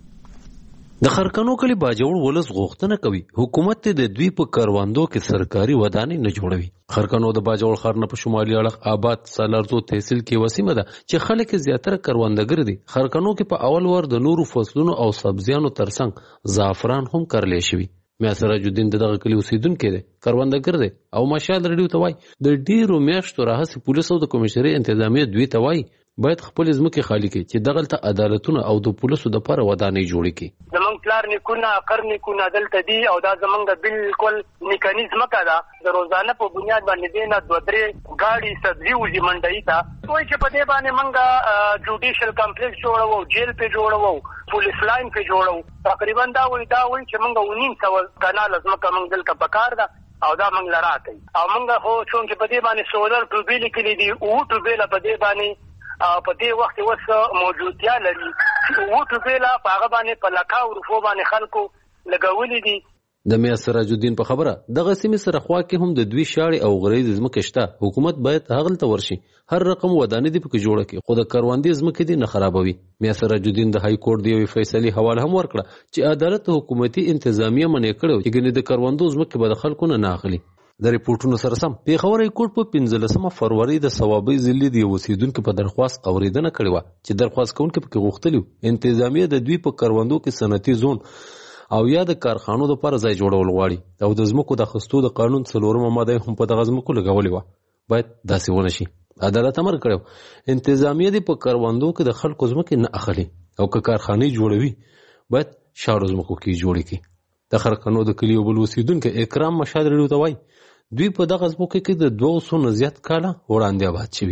د خرکڼو کلی باجوړ ولس غوښتنه کوي حکومت ته د دوی په کروندو کې سرکاري ودانۍ نه جوړوي. خرکڼو د باجوړ ښار نه په شمالي اړخ آباد سالارزو تحصیل کې وسیمه ده چې خلک زیاتره کروندګر دي. خرکڼو کې په اول ور د نورو فصلونو او سبزیانو ترڅنګ زعفران هم کرلې شوی. میا سراج الدین دغه کلی اوسیدونکی دی کروندګر دی او مشال ریډیو ته وایي د ډیرو میاشتو راهیسې پولیس او د کمشنري انتظامیه دوی ته وایي باید خپل ځمکې خالی کړي چې دغلته عدالتونه او د پولیسو دپاره ودانۍ جوړې کړي. زمونږ پلار نیکونه قرنیکونه دلته دي او دا زمونږ د بالکل نیکاني ځمکه ده. د روزانه په بنیاد باندې دی نه 2-3 ګاډي سبزي وځي منډۍ ته وایي چې په دې باندې موږ جوډیشل کمپلیکس جوړوو جیل پې جوړوو پولیس لاین پې جوړوو. تقریبا دا وایي چې موږ 1900 کناله ځمکه موږ دلته پکار ده او دا موږ لرا کوي او موږ خو چونکې په دې باندې سولر ټوبې لیکلي دي او ټوبې په دې باندې په دې وخت اوس موجودتیا لري او ټوبېلا په هغه باندې په لکاو روپو باندې خلکو لګولې دي. د میا سراج الدین په خبره دغه سیمې سره خوا کې هم د دوی شاړې او غریزې ځمکې شته. حکومت باید هغلته ورشي هر رقم ودانۍ دې پکې جوړه کړي خو د کروندې ځمکې دې نه خرابوي. میا سراج الدین د های کورټ د یوې فیصلې حواله هم ورکړه چې عدالت حکومتي انتظامیه منې کړی چې ګنې د کروندو ځمکې به د خلکو نه اخلي. د ریپورټونو سره سم پیښور های کورټ په 15 فروری د ثوابي ضلع د اوسیدونکو په درخواست اوریدنه کړې و چې درخواست کوونکي پکې غوښتلی انتظامیه د دوی په کروندو کې صنعتي زون او یا د کارخانو لپاره ځای جوړول غواړي او د ځمکو د اخیستو د قانون 4 ماده هم په دغه ځمکو لګولې وه. باید داسې ونه شي. عدالت امر کړی انتظامیه دې په کروندو کې د خلکو ځمکې نه اخلي او که کارخانې جوړوي باید شاړو ځمکو کې جوړې کړي. د خرکڼو د کلیو بل اوسیدونکی اکرام مشاد ریډیو ته وایي دوی په دغه ځمکو کې د 200 نه زیات کاله وړاندې آباد شوي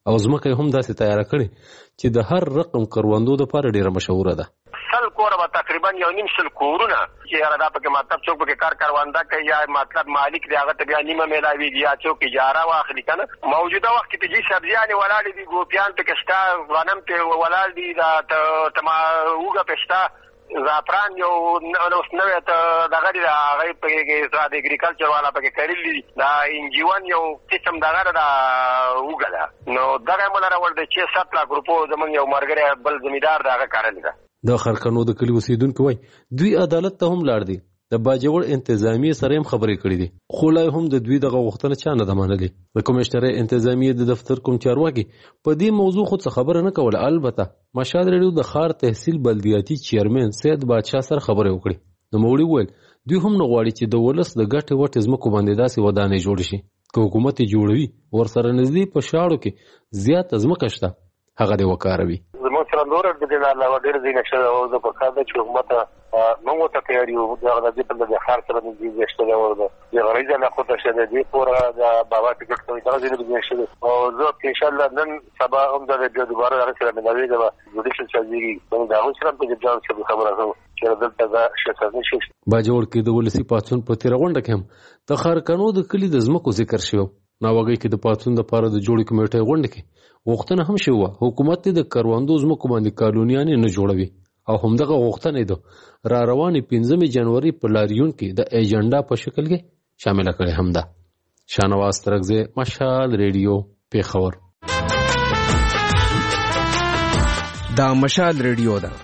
او ځمکه هم داسې تیار کړي چې د هر رقم کروندو لپاره ډیره مشهوره ده. سل کور به تقریبا 1.5 کورونه چې هغه دا پکې مطلب څوک پکې کارونده کوي یا مطلب مالک دی هغه ته بیا نیمه میلاویږي یا څوک اجاره واخلي کنه. موجوده وخت کې چې سبزیانې ولاړې دي، ګوپیان پکې شته، غنم پکې ولاړ دي، دا اوږه پکې شته، زعفران یو نوې دغه دی هغه پکې د اګریکلچر والا پکې کرلي دي، دا انجیوان یو قسم دغه دا اوږه ده. نو دغه موږ راوړل دی چې 7 لک روپو زمونږ یو ملګری بل زمیندار د هغه کارلې ده. د خرقنو د کلي اوسیدونکو وایي دوی عدالت ته هم لاړ دي، د باجوړ انتظامیه سره هم خبرې کړې دي، خو لا هم د دوی دغه غوښتنه چا نه ده منلې. د کمشنر انتظامیه د دفتر کوم چارواکي په دې موضوع خو څه خبره نه کوله. البته مشال ریډیو د خار تحصیل بلدیاتي چیرمن سید بادشاه سره خبرې وکړي. نوموړي وویل دوی هم نه غواړي چې د ولس د ګټې وټې ځمکو باندې داسې ودانې جوړ شي. که حکومت یې جوړوي ورسره نږدې په شاړو کې زیاته ځمکه شته، هغه دې وکاروي. زموږ سره نور د دې علاوه ډېر ځای نشته او د پکار د حکومت موږ ته تیاری یو د دې په د خار سره د دې شته او د غریزه نه خو ته شه دې پورا د بابا ټیکټ کوي دا دې دې شته او زه ان شاء الله نن سبا هم د دې دوباره سره ملاوي دا جوړیشل چې دا اوس سره په ځان څه خبره ده چې دلته دا شته نشي. باجوړ کې د ولسی پاتون په تیر غونډه کې هم د خارقنو د کلی د ځمکو ذکر شوی. ناوګي کې د پاتون د پاره د جوړې کمیټې غونډه کې غوښتنه هم شوه حکومت د کروندو ځمکو باندې قانونیانه نه جوړوي او همدغه غوښتنه ده را رواني 15 جنوري په لاریون کې د ایجنډا په شکل کې شامل کړي هم ده. شانواز ترغزه، مشال ریډیو، پیښور. دا مشال ریډیو ده.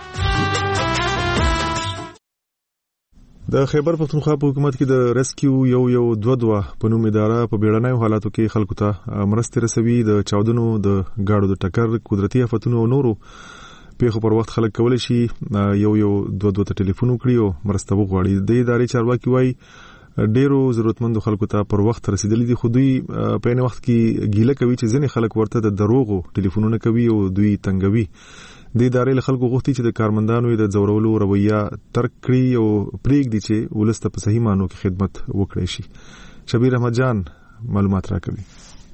د خیبر پختونخوا په حکومت کې د ریسکیو یو 22 په نوم اداره په بیړنیو حالاتو کې خلکو ته مرستې رسوي. د چاودنو، د گاډو د ټکر، قدرتي آفتونو او نورو پیښو پر وخت خلک کولی شي یو 22 ته ټلیفون وکړي او مرسته وغواړي. د ادارې چارواکي وایي ډیرو ضرورتمندو خلکو ته پر وخت رسیدلی دي، خو دوی په یو وخت کې ګیله کوي چې ځینې خلک ورته د دروغو ټلیفونونه کوي او دوی تنګوي. د ادارې له خلکو غوښتي چې د کارمندانو د ځورولو رویه ترک کړي او پرېږدي چې ولسته په صحیح معنو کې خدمت وکړي شي. شبیر احمد جان معلومات راکوي.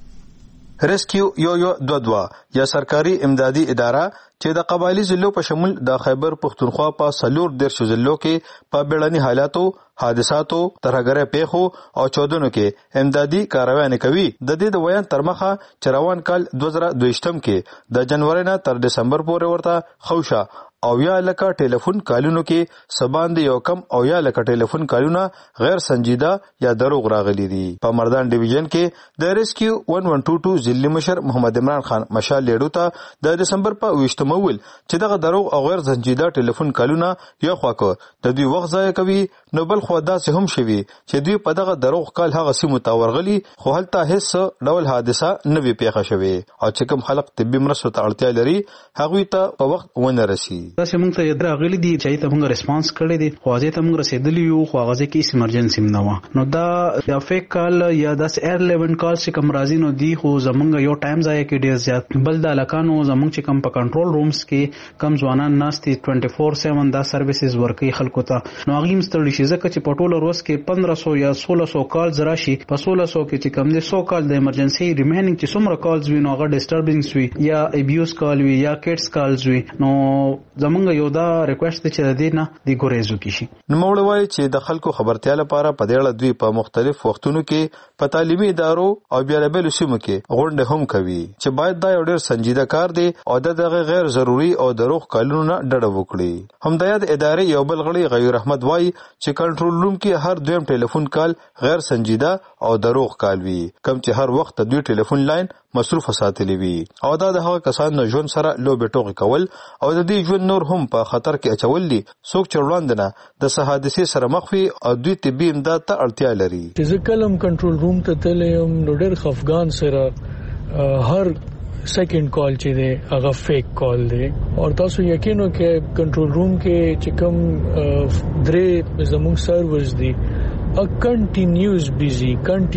ریسکیو یو 22 یا سرکاري امدادي اداره چې د قبایلی ضلعو په شمول د خیبر پختونخوا په 14 ضلعو کې په بیړني حالاتو، حادثاتو، ترهګرۍ پیښو او چودنو کې امدادي کاروانې کوي. د دې د ویان تر مخه چې روان کال 2022 کې د جنوري نه تر دسمبر پورې ورته خوشا او یا لکه ټلیفون کالونو کې سباند یو کم او یا لکه ټلیفون کالونه غیر سنجیده یا دروغ راغلي دي. په مردان ډیویژن کې د ریسکیو 1122 ضلعي مشر محمد عمران خان مشال لیډو ته د دسمبر په 20 مول چې دغه دروغ او غیر سنجیده ټلیفون کالونه یو خواکو د دوی وخت ضایع کوي. نو بل خو داسې هم شوي چې دوی په دغه دروغ کال هغه سیمو ته ورغلي خو هلته هیڅ ډول حادثه نه وي پیښه شوې او چې کوم خلک طبي مرستو ته اړتیا لري هغوی ته په وخت ونه رسي. دا چې موږ ته راغلي دي چې ته موږ ریسپانس کړی دي خو ځکه ته موږ رسیدلی یو خو هغه کې ایمرجنسي نه و. نو دا یا فیک کال یا د ایر 11 کال چې کوم راځي نو دی خو زمونږ یو ټایم ځای کې ډیر زیات. بل د علاقانو زمونږ چې کوم په کنټرول رومز کې کم ځوانان ناستي 24/7 دا سرویسز ورکوي خلکو ته. نو هغه مستړي شي ځکه چې په ټوله ورځ کې 1500 یا 1600 کالز راشي. په 1600 کې چې کوم دي 100 کال د ایمرجنسي ریمینینګ چې څومره کالز وي نو هغه ډیسټربینګز وي یا ابیوز کال وي یا کټس کالز وي. نو زمونږ یو دا ریکوست چې د دې نه دی ګوریزو کې شي. نو موږ وایي چې د خلکو خبرتیا لپاره په دې اړه دوی په مختلف وختونو کې په تعلیمي ادارو او بیلابل سیمو کې غونډې هم کوي چې باید دا یو ډېر سنجیده کار دی او دغه غیر ضروري او دروغ کالونو نه ډډه وکړي. همدايا د ادارې یو بل غړي غیر احمد وایي چې کنټرول روم کې هر دویم ټلیفون کال غیر سنجیده او دروغ کال وي کوم چې هر وخت د دوی ټلیفون لاین مصروف ساتلی وي او دا د هغه کسانو ژوند سره لوبې ټوغې کول او د دې ژوند نور هم په خطر کې اچول دي. څوک چې وړاندې نه د حادثې سره مخ وي او دوی طبي امداد ته اړتیا لري. چې کلم کنټرول روم ته تلم نو ډېر خفګان سره هر سیکنډ کال چې دی هغه فیک کال دی او تاسو یقین وکړئ کنټرول روم کې چې کوم درې زموږ سرورز دي کنټینیوس بیزی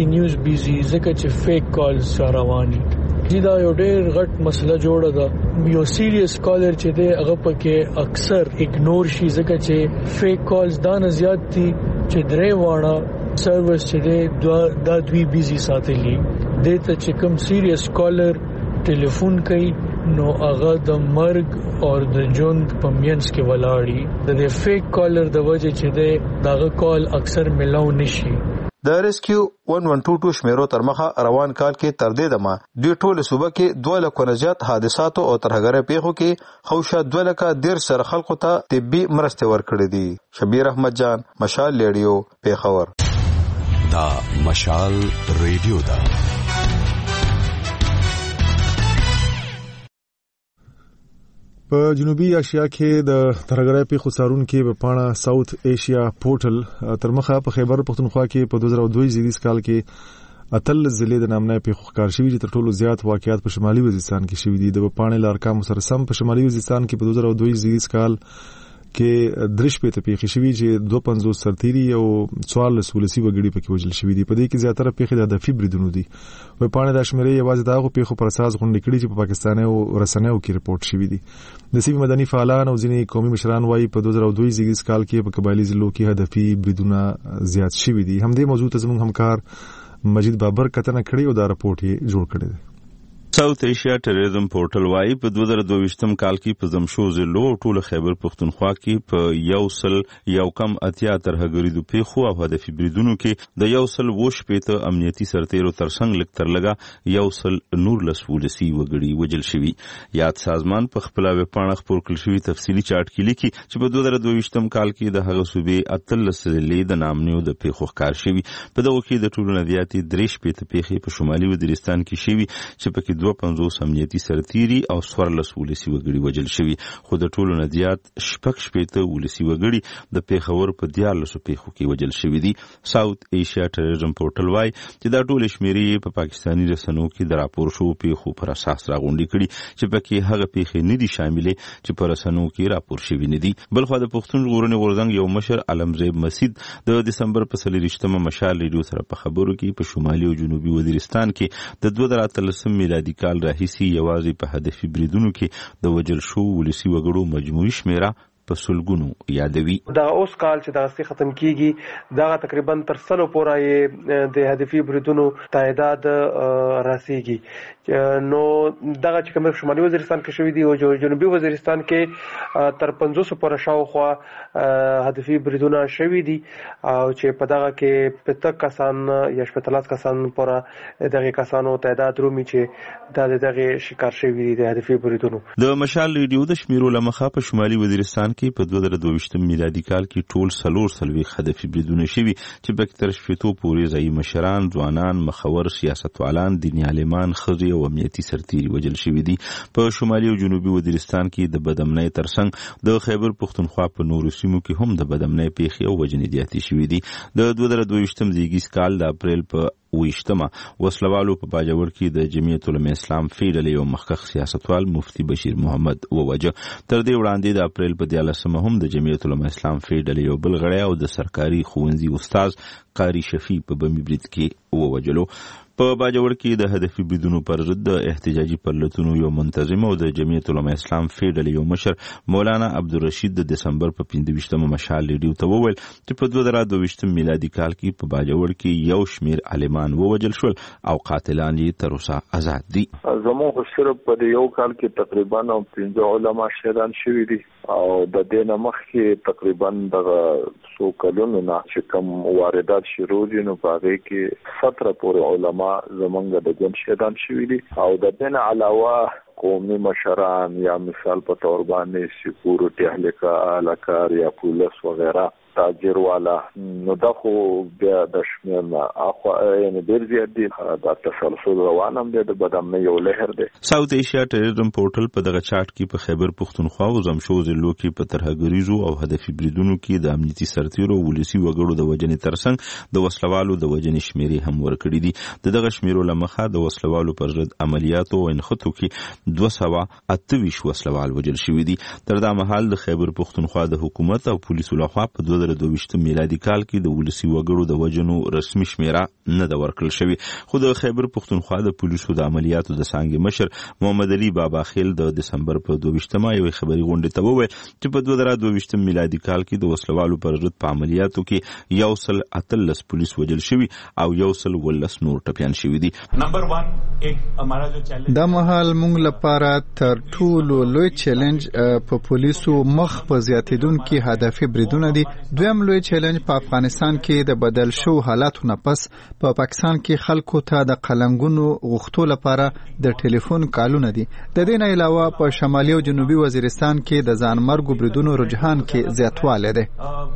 ځکه چې فیک کالز رواني دي. دا یو ډېر غټ مسله جوړه ده. یو سیریس کالر چې دی هغه پکې اکثر اګنور شي ځکه چې فیک کالز دا نه زیات دي چې درې واړه سروس چې دی دا دوی بیزی ساتلی. دته چې کوم سیریس کالر ټلیفون کوي نو هغه د مرګ او د ژوند په منځ کې ولاړی د فیک کالر د وجه چې دغه کال اکثر ملاو نشي. د ریسکیو 1122 شمیرو تر مخه روان کال کې تر دې دمه دوی ټول صوبه کې 2 لک نزيات حادثاتو او ترهګره پیښو کې خوشا 2 لک ډیر سره خلکو ته طبي مرسته ورکړې دي. شبیر احمد جان، مشال ریډیو، پیښور. دا مشال ریډیو دا. په جنوبي ایشیا کې د ترهګرۍ پیښو څارونکو په پاڼه ساوث ایشیا پورټل تر مخه په خیبر پختونخوا کې په 2022 کال کې اتل ضلع د نامنه پیښو ښکار شوي چې تر ټولو زیات واقعیات په شمالي وزیرستان کې شوي دي. د پاڼې لارکام سره سم په شمالي وزیرستان کې په 2022 کال کې درش په تپیخي شوی چې 250 سرتيري او 44 ولسی وګړي پکې وژل شوی دي. په دې کې زیاتره پیښې د هدفي بریدونو دي. په پاڼه د شمیرې یوازې دغه پیښو پر اساس غونډې کړي چې په پاکستاني او رسنیو کې رپورټ شوی دي. د سیمې مدني فعالان او ځینې قومي مشران وايي په 2022 کال کې په قبایلی ضلعو کې هدفي بریدونه زیات شوی دي. همدې موضوع ته زموږ همکار مجید بابر کتنه کړي او دا رپورټ یې جوړ کړی دی. ساوث ایشیا ټوریزم پورټل وايي په 2022 کال کې په زمشو ضلعو ټول خیبر پختونخوا کې په 180 ترهګریدو پیښو او هدفي بریدونو کې د 180 امنیتي سرتیرو ترڅنګ لږ تر لږه 119 ولسی وګړي وژل شوي. یاد سازمان په خپل ویبپاڼه خپور کړل شوی تفصیلي چارت کې لیکي چې په 2022 کال کې د هغه صوبې اتلس ضلع د نامنیو د پیښو ښکار شوي. په دغه کې د ټولو نزياتي 3 پیښې په شمالي وزیرستان کې شوي چې په 250 امنیتي سرتيري او 14 ولسی وګړي وژل شوي. خو د ټولو نزيات 6 ولسی وګړي د پیښور په 14 پیښو کې وژل شوي دي. ساوث ایشیا ټوریزم پورټل وايي چې دا ټول شمیرې په پاکستاني رسنیو کې د راپور شو پیښو پر اساس راغونډې کړي چې پکې هغه پیښې نه دي شاملې چې په رسنیو کې راپور شوي نه دي. بلخو د پښتون ژغورنې غورځنګ یو مشر علمزیب مسید د دسمبر په 23 مشال ریډیو سره په خبرو کې په شمالي او جنوبي وزیرستان کې د 2013 میلادي کال راهیسي یوازې په هدفي بریدونو کې د وژل شو ولسی وګړو مجموعي شمیره په سلګونو یادوي. دا اوس کال چې دا ختم کیږي دا تقریبا تر سلو پورې د هدفي بریدونو تعداد راسیږي. نو دغه چې کوم شمالي وزیرستان کې شوی دی او جنوبي وزیرستان کې تر 500 پر شاوخوا هدفي بریدونه شوی دي او چې په دغه کې 50 کسان یا 15 کسان پر دغه کسانو تعداد رومي چې دغه شکار شوی دي د هدفي بریدونو. د مشال ریډیو د شمیرو لمخه په شمالي وزیرستان کې په 2022 میلادي کال کې ټول 43 هدفي بریدونه شوي چې په تر شپږ پورې ځای مشران، ځوانان، مخور سیاستوالان، دیني عالمان، خزي او امنیتي سرتيري وژل شوي دي. په شمالي او جنوبي وزیرستان کې د بدامنۍ ترڅنګ د خیبر پختونخوا په نورو سیمو کې هم د بدامنۍ پیښې او وژنې زیاتې شوي دي. د 2022 زیږیز کال د اپریل په 28 وسلوالو په باجوړ کې د جمعیت العلماء اسلام فیډل یو مخکښ سیاستوال مفتی بشیر محمد ووجه. تر دې وړاندې د اپریل په 14 هم د جمعیت العلماء اسلام فیډل یو بل غړی او د سرکاري ښوونځي استاد قاری شفیع په بمي برید کې ووجلو. په باجوړ کې د هدفي بریدونو پر ضد د احتجاجي پرلتونو یو منتظم او د جمعیت العلماء اسلام فیډل یو مشر مولانا عبدالرشید د دسمبر په 25 مشال ریډیو ته وویل چې په 2022 میلادي کال کې په باجوړ کې یو شمیر عالمان ووجل شول او قاتلان یې تر اوسه آزاد دي. زموږ صرف په یو کال کې تقریبا 15 علما شهیدان شوي دي او د دې نه مخکې تقریبا دغه څو کلونو نه چې کوم واردات شروع دي نو په هغې کې 17 پورې علما زمونږ د ژوند شهیدان شوي دي او د دې نه علاوه قومي مشران یا مثال په تور باندې سکیورټي اهلکار الکار یا پولیس وغیرہ تاجر والا نو دا خو بیا د شمیر نه اخو یعنی ډیر زیات دي دا تسلسل روان هم دی د بدامنۍ یو لهر دی. ساوث ایشیا ټوریزم پورټل په دغه چارت کې په خیبر پختونخوا او زمشو ضلعو کې په ترهګریزو او هدفي بریدونو کې د امنیتي سرتیرو ولسی وګړو د وژنې ترڅنګ د وسلوالو د وژنې شمیرې هم ورکړي دي. دغه شمیرو لمخه د وسلوالو پر ضد عملیاتو او انخطو کې 228 وسلوال وژل شوي دي. تر دا مهال د خیبر پښتونخوا د حکومت او پولیسو لخوا په 2022 میلادي کال کې د ولسی وګړو د وژنو رسمي شمیره نه د ورکړل شوی. خو د خیبر پښتونخوا د پولیسو د عملیاتو د څانګې مشر محمد علي بابا خیل د دسمبر په 22 یو خبري غونډه ته وویل چې په 2022 میلادي کال کې د وسلوالو پر ضد په عملیاتو کې 113 پولیس وژل شوي او 113 نور ټپيان شوي دي. نمبر 1 دا مهال موږ لپاره تر ټولو لوی چیلنج په پولیسو مخ په زیاتیدونکو هدفي بریدونه دي. دویم لوی چیلنج په افغانستان کې د بدل شو حالاتو نه پس په پاکستان کې خلکو ته د قلنګونو غوښتو لپاره د ټلیفون کالونه دي. د دې نه علاوه په شمالي او جنوبي وزیرستان کې د ځانمرګو بریدونو رجحان کې زیاتوالی دی.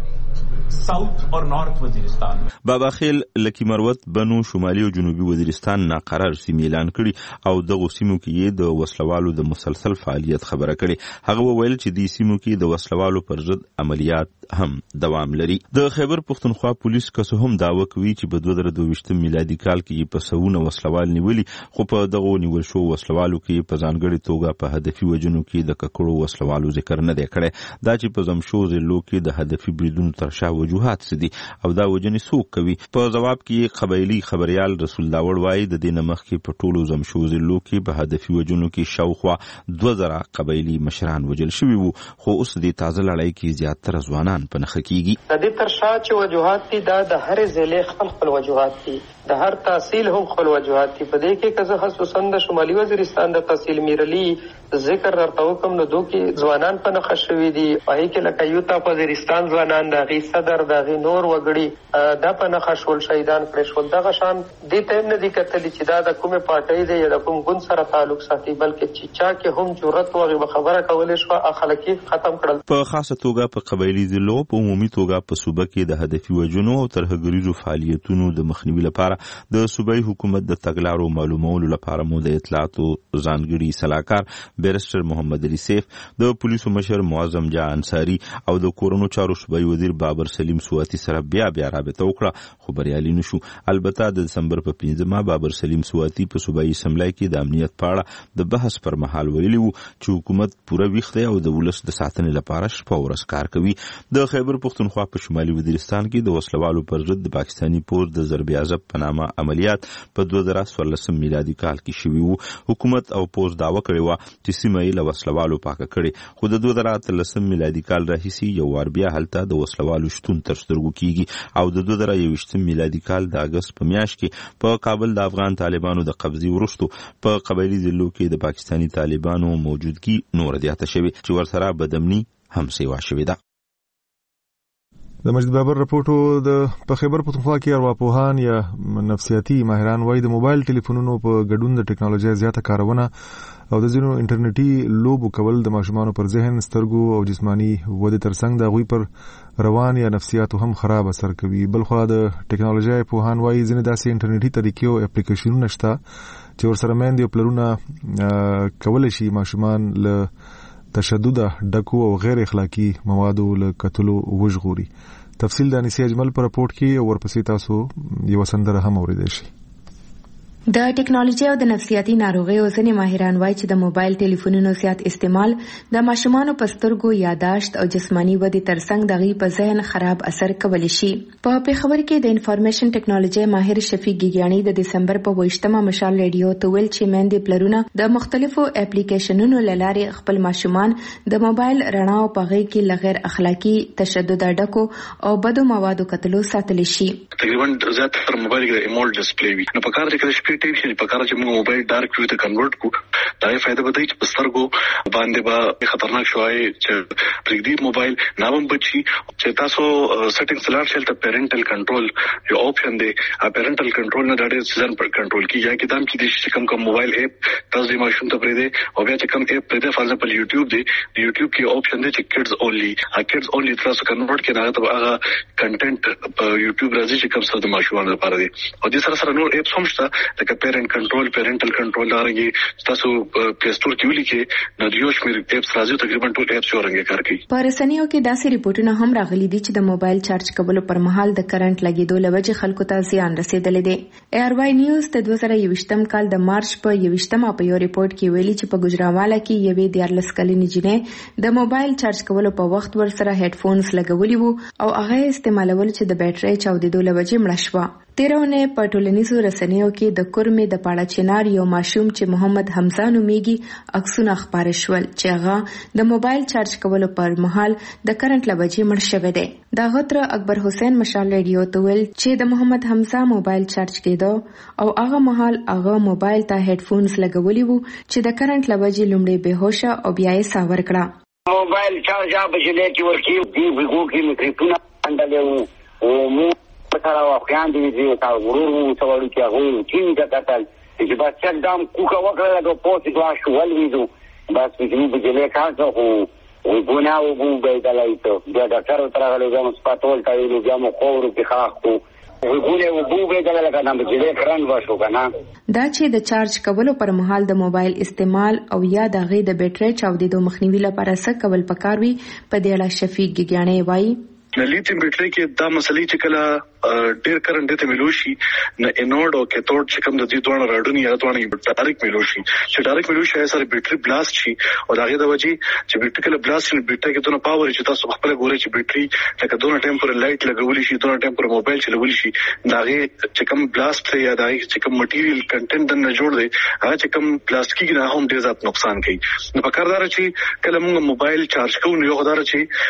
ساوث او نارث وزیرستان بابا خیل لکی مروت بنو شمالي او جنوبي وزیرستان ناقرار سیمې اعلان کړي او دغه سیمو کې د وسلوالو د مسلسل فعالیت خبره کړي. هغه وویل چې د سیمو کې د وسلوالو پر ضد عملیات هم دوام لري. د خیبر پښتونخوا پولیس کسه هم داوا کوي چې په 2022 میلادي کال کې په سوونه وسلوال نیولي، خو په دغه نیول شو وسلوالو کې په ځانګړي توګه په هدفي وجنو کې د ککړو وسلوالو ذکر نه دی کړی. دا چې په زمشو ضلعو کې د هدفي بریدونو ترشا وجوهات سدي او دا وجنې څوک کوي. په جواب کې قبایلی خبريال رسول داوړ وایي د دې نمخ کې په ټولو زمشو ضلعو کې په هدفي وجنو کې شاوخوا 2000 قبایلی مشران وجل شوي وو، خو اوس د تازه لړۍ کې زیاتره ځوانان په نخ کېږي. د دې ترشا چې وجوهات دي دا د هر ضلع خپل وجوهات دي، د هر تحصیل هم خپل وجوهات دي. په دې کې که زه خصوصا د شمالي وزیرستان د تحصیل میرلی ذکر درته وکم نو دوی کې ځوانان په نخ شوي دي. پای کې لکه یوتا وزیرستان ځوانان د غي صدر د غي نور وګړي دا په نخ شول شهیدان کړي شول. دغه شان دې ته نه دي کتل چې دا د کومه پارټۍ دی یا د کوم ګوند سره تعلق ساتي، بلکې چې چا کې هم جرأت وغه خبره کولې شو اخلاقی ختم کړل. په خاصه توګه په قبایلی ضلعو په عمومي توګه په صوبه کې د هدفي وجنو او ترهګریزو فعالیتونو د مخنیوي لپاره د صوبایي حکومت د تګلارو معلومولو لپاره مو د اطلاعاتو ځانګړي صلاحکار بیرسټر محمد علي سیف، د پولیسو مشر معظم جان انصاری او د کورونو چارو صوبایي وزیر بابر سلیم سواتی سره بیا رابطه وکړه، خو بریالي نشو. البته د دسمبر په 15 بابر سلیم سواتی په صوبایي اسمبلی کې د امنیت په اړه د بحث پر مهال ویلي وو چې حکومت پوره ویښته او د ولس د ساتنې لپاره شپه ورځ کار کوي. د خیبر پښتونخوا په شمالي وزیرستان کې د وسلوالو پر ضد د پاکستاني پوز د ضرب عذاب په نامه عملیات په 2014 میلادي کال کې شوي وو. حکومت او پوز داوا کړې و چې سیمه یې له وسلوالو پاکه کړي، خو د 2013 میلادي کال راهیسي یو وار بیا هلته د وسلوالو شتون تر سترګو کیږي او د 2021 میلادي کال د اگست په میاشت کې په کابل د افغان طالبانو د قبضې وروسته په قبایلی ضلعو کې د پاکستاني طالبانو موجودګي نور زیاته شوې چې ورسره بدامني هم سیوا شوې ده. د مجید بابر رپورټو د په خیبر پښتونخوا کې ارواپوهان یا نفسیاتي ماهران وایي د موبایل ټلیفونونو په ګډون د ټکنالوژي زیاته کارونه او د ځینو انټرنیټي لوبو کول د ماشومانو پر ذهن، سترګو او جسمانی ودې ترڅنګ د غوي پر روان یا نفسیاتو هم خراب اثر کوي. بلخو د ټکنالوژي پوهان وایي ځینې داسې انټرنیټي طریقې او اپلیکیشنونه شته چې ورسره مېندې او پلرونه کولای شي ماشومان له تشدد ډکو او غیر اخلاقی موادو له کتلو وژغوري. تفصیل د انیسی اجمل پر رپورت کې او ورپسې تاسو یو سندره هم اوریدئ شئ. د ټکنالوژي او د نفسیاتي ناروغیو ځینې ماهران وایي چې د موبایل ټلیفونونو زیات استعمال د ماشومانو په سترګو، یاداشت او جسمانی ودې ترڅنګ د غي په ذهن خراب اثر کولی شي. په پیښور کې د انفارمیشن ټکنالوژي ماهر شفیق ګیګیانی د دسمبر په 28مه مشال ریډیو ته ویل چې مېندې پلرونه د مختلفو اپلیکیشنونو لارې خپل ماشومان د موبایل رڼا او په غي کې لغیر اخلاقی تشدد ډکو او بدو موادو کتلو ساتلی شي. تقریبا زیاتره موبایل کې ایمول ډسپلی وي، نو په کار کې ټي وي په کار چې موږ موبایل ډارک ویو ته کنورټ کو دا یې فائدہ بدای چې پسترګو باندې به خطرناک شوی چې پرګدي موبایل ناوم بچي چې تاسو سیټینګز لار شل ته پیرنټل کنټرول یو آپشن دی. پیرنټل کنټرول نه ډاډه سیزن پر کنټرول کی یا کې دام کې د کم موبایل اپ تاسو د ماشوم ته پرې دی او بیا چې کم اپ پرې دی فار ایگزامپل یوټیوب دی، د یوټیوب کې آپشن دی چې کډز اونلی تاسو کنورټ کې نه ته هغه کنټینټ په یوټیوب راځي چې کوم څه د ماشومان لپاره دی. او د سره سره نور اپس هم شته لکه پیرنټل کنټرول دارنګي تاسو پلی سٹور کې ولیکئ نو یو شمېر ایپس راځي تقریبا ټول ایپس ورنګ کار کوي. په رسنیو کې داسې ریپورتونه هم راغلي دي چې د موبایل چارج کولو پر مهال د کرنٹ لګیدو لوجه خلکو ته زیان رسیدلی دی. ARY نیوز د 2021م کال د مارچ په 21مه په یو ریپورت کې ویلي چې په ګجراواله کې یوې 14 کلنې جنې د موبایل چارج کولو په وخت ورسره هډفونز لګولي وو او هغه استعمالول چې د بیټرۍ چاودېدو لوجه مړه شوه. تیرونه په ټولنیزو رسنیو کې د کورمې د پاړه چنار یو ماشوم چې محمد حمزه نومیږي عکسونه خپاره شول چې هغه د موبایل چارج کولو پر مهال د کرنٹ لوجه مړ شوی دی. دا غتر اکبر حسین مشال ریډیو ته ویل چې د محمد حمزه موبایل چارج کېدو او هغه مهال هغه موبایل ته هډفونز لګولي وو چې د کرنٹ لوجه لومړی بهوشه او بیا یې ساور کړه. موبایل چارج بجلی کې ورکی دی وګو کې میکروفون اندلې او مو سره واقعان دي چې تا ورور څوړو کې هغه چې دا کتل چې بس چک دام کوکا وکړه دا پوسټ واش ولویدو بس چې بجلی کاڅو او ګونا او بو به دلایته دا ډاکټر تر هغه له سپاتول تایلو بیا مو خور کې خاخو وګونه او بو به دلایته کنه بجلی کرن واشو کنه. دا چې د چارج کولو پر مهال د موبایل استعمال او یا د غي د بیټرۍ چاودېدو مخنیوي لپاره څه کول پکار وي په دې اړه شفیق ګګیانې وایي. لیتیم بیټری کې دا مسلې چې کله ډیر کرنٹ ته ملوشي نه انورډ او کیتھوډ چې کوم د دې دوه راډونی یا دوه ډایرکټ ملوشي چې ډایرکټ ملوشي سره بیټری بلاست شي او داغه د وجې چې بیټری کله بلاست شي بیټری کې دونه پاور چې تاسو خپل ګوري چې بیټری لکه دونه ټیمپر لایټ لګولې شي دونه ټیمپر موبایل چې لګولې شي داغه چې کوم بلاست یا داغه چې کوم مټیریل کنټینټ نه جوړ دی هغه چې کوم پلاستیکي نه هم ډیر زیات نقصان کوي. نو په کار دار چې کله موږ موبایل چارج کوو نو یو خدای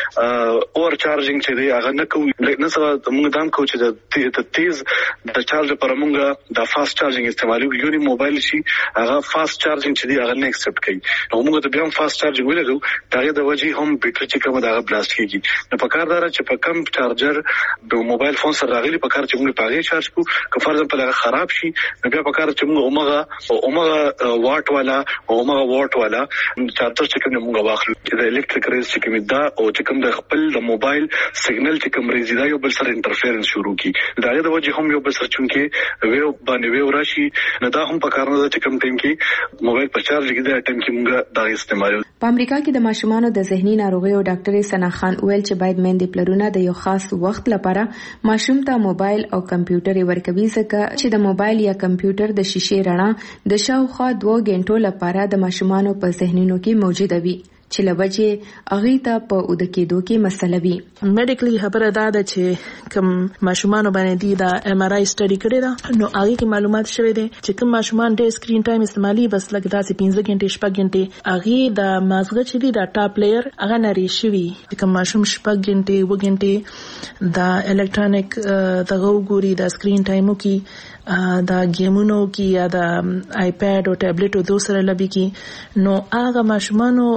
چې اور چارجینګ چې دی هغه نه کوو نه سره موږ دام کوو چې د تیز د چارج پر موږ د فاست چارجینګ استعمالو یو موبایل شي هغه فاست چارجینګ چې دی هغه نه ایکسپټ کوي نو موږ ته بیا فاست چارجینګ ولګو دغه د وجې هم بیټری چې کومه دغه بلاست کیږي. نو په کار دار چې په کم چارجر د موبایل فون سره راغلي په کار چې موږ پاغه چارج کو که فرض په لاره خراب شي نو بیا په کار چې موږ اومغه واټ والا اومغه واټ والا چارجر چې کوم موږ واخلو چې د الکتریک ریز چې کوم دا او چې کوم د خپل د موبایل سیګنل چې کوم ریز دا یو بل سره انټرفیرنس شروع کی دا د وجې هم یو بل سره چونکه ویو باندې ویو راشي نو دا هم په کار نه چې کوم ټیم کې موبایل په چارج کې دا ټیم کې موږ دا استعمالو. په امریکا کې د ماشومانو د ذهني ناروغیو ډاکټر سنا خان ویل چې باید میندې پلرونه د یو خاص وخت لپاره ماشوم ته موبایل او کمپیوټر ورکوي ځکه چې د موبایل یا کمپیوټر د شیشې رڼا د شاوخوا 2 غنټو لپاره د ماشومانو په ذهنونو کې موجوده وي چې لوجه اغه ته په اود کېدو کې مسله وي. میډیکلی خبره ده چې کوم ماشومان باندې دی دا MRI سټډي کړی دا نو هغه کې معلومات شوه دي چې کوم ماشومان ډېر سکرین ټایم استعمالي بس لکه داسې 15 غنټې 6 غنټې هغه د مازغه چې دی دا ټاپ لیئر هغه نری شوی کوم ماشوم 6 غنټې و غنټې دا الکترونیک دغه ګوري دا سکرین ټایمو کې دا گیمونو کې یا دا آیپاد او ټابلیټ او دوسره لبي کې نو هغه ماشومانو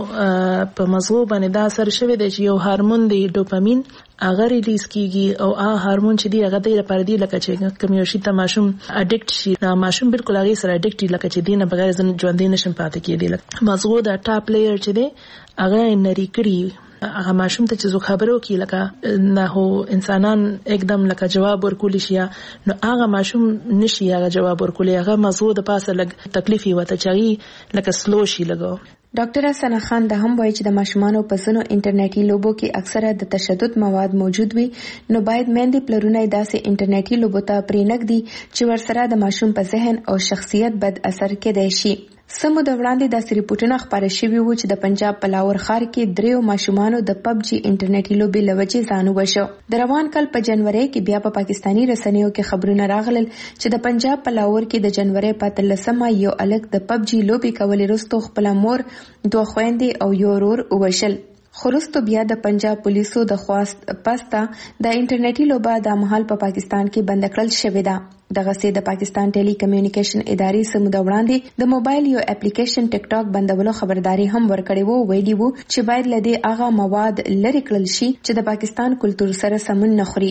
په مزغو باندې دا اثر شوی دی چې یو هورمون دی ډوپامین هغه ریلیز کیږي او هغه هورمون چې دی هغه د لپاره دی لکه چې کوم یو شی ته ماشوم اډیکټ شي دا ماشوم بالکل هغه سره اډیکټ لکه چې دینه بغیر ژوندې نشم پاتې کېدی مزغو دا ټاپ لیئر چې دی هغه نری کړی هغه ماشوم ته چې زو خبرو کې لکه نه هو انسانان एकदम لکه جواب ورکول شي نو هغه ماشوم نشي هغه جواب ورکول هغه موضوع د پاسه لګ تکلیفي وته چاغي لکه سلو شي لګو. ډاکټر سنا خان د هم وایي چې د ماشومانو په ځینو انټرنیټي لوبو کې اکثره د تشدد مواد موجود وي نو باید میندې پلرونه داسې انټرنیټي لوبو ته پرېنږدي چې ورسره د ماشوم په ذهن او شخصیت بد اثر کېدای شي. سمو د وړاندې داسې ریپورتونه خپاره شوي وو چې د پنجاب په لاور ښار کې 3 ماشومانو د PUBG انټرنیټي لوبې لوجې ځان وشو. د روان کال په جنوري کې بیا په پاکستانی رسنیو کې خبرونه راغلل چې د پنجاب په لاور کې د جنوري په 13مه یو الګ د PUBG لوبې کولې وروسته خپل مور 2 خويندې او یو ورور وشل. خورستو بیا د پنجاب پولیسو د خواست پستا د انټرنیټي لوبه د مهال په پاکستان کې بند کړل شوې ده. دغه سي د پاکستان ټيلي کمیونیکیشن ادارې سمو د وړاندې د موبایل یو اپلیکیشن ټیک ټاک بندولو خبرداري هم ورکړې وو ویلي وو چې باید لدی هغه مواد لری کړل شي چې د پاکستان کلچر سره سمون نخري.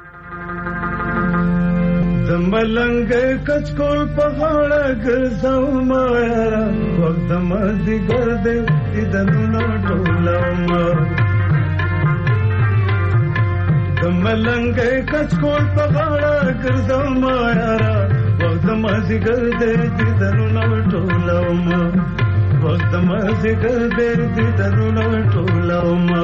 ملنګ کچکول په غاړه ګرځاو ما وخت مد ګرځي دنو ټولم د ملنګ کچکول په غاړه ګرځاو ما وخت مازیګر دې دیدنونه ټولوما وخت مازیګر دې دیدنونه ټولوما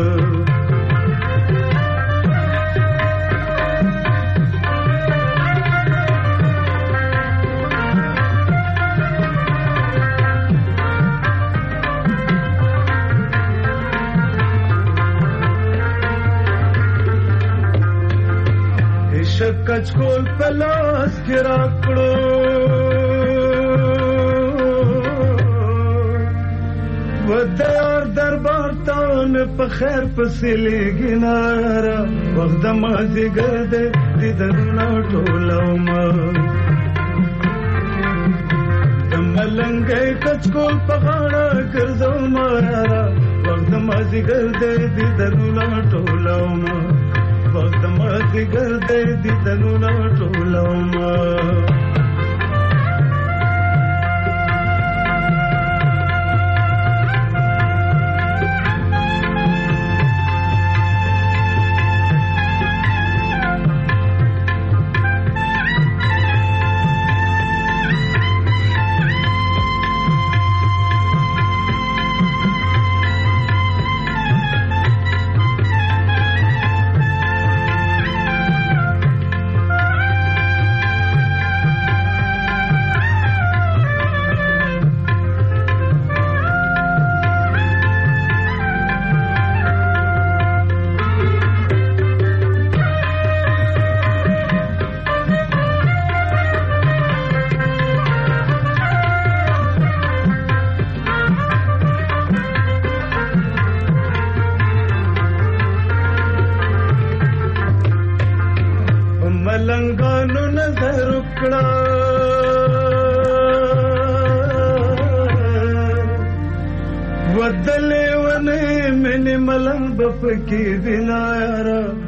کچکول پلاس کې راکړو ودار دربار ته مې په خیر پسې لګینارا وخت مازیګر دې دیدنونه ټولوما د ملنګۍ کچکول په غاړه ګرځوما وخت مازیګر دې دیدنونه ټولوما وخت مازیګر دې دیدنونه ټولوما ملنګانو نظر وکړه ودلې ونه منې ملنګ بپکې دینارا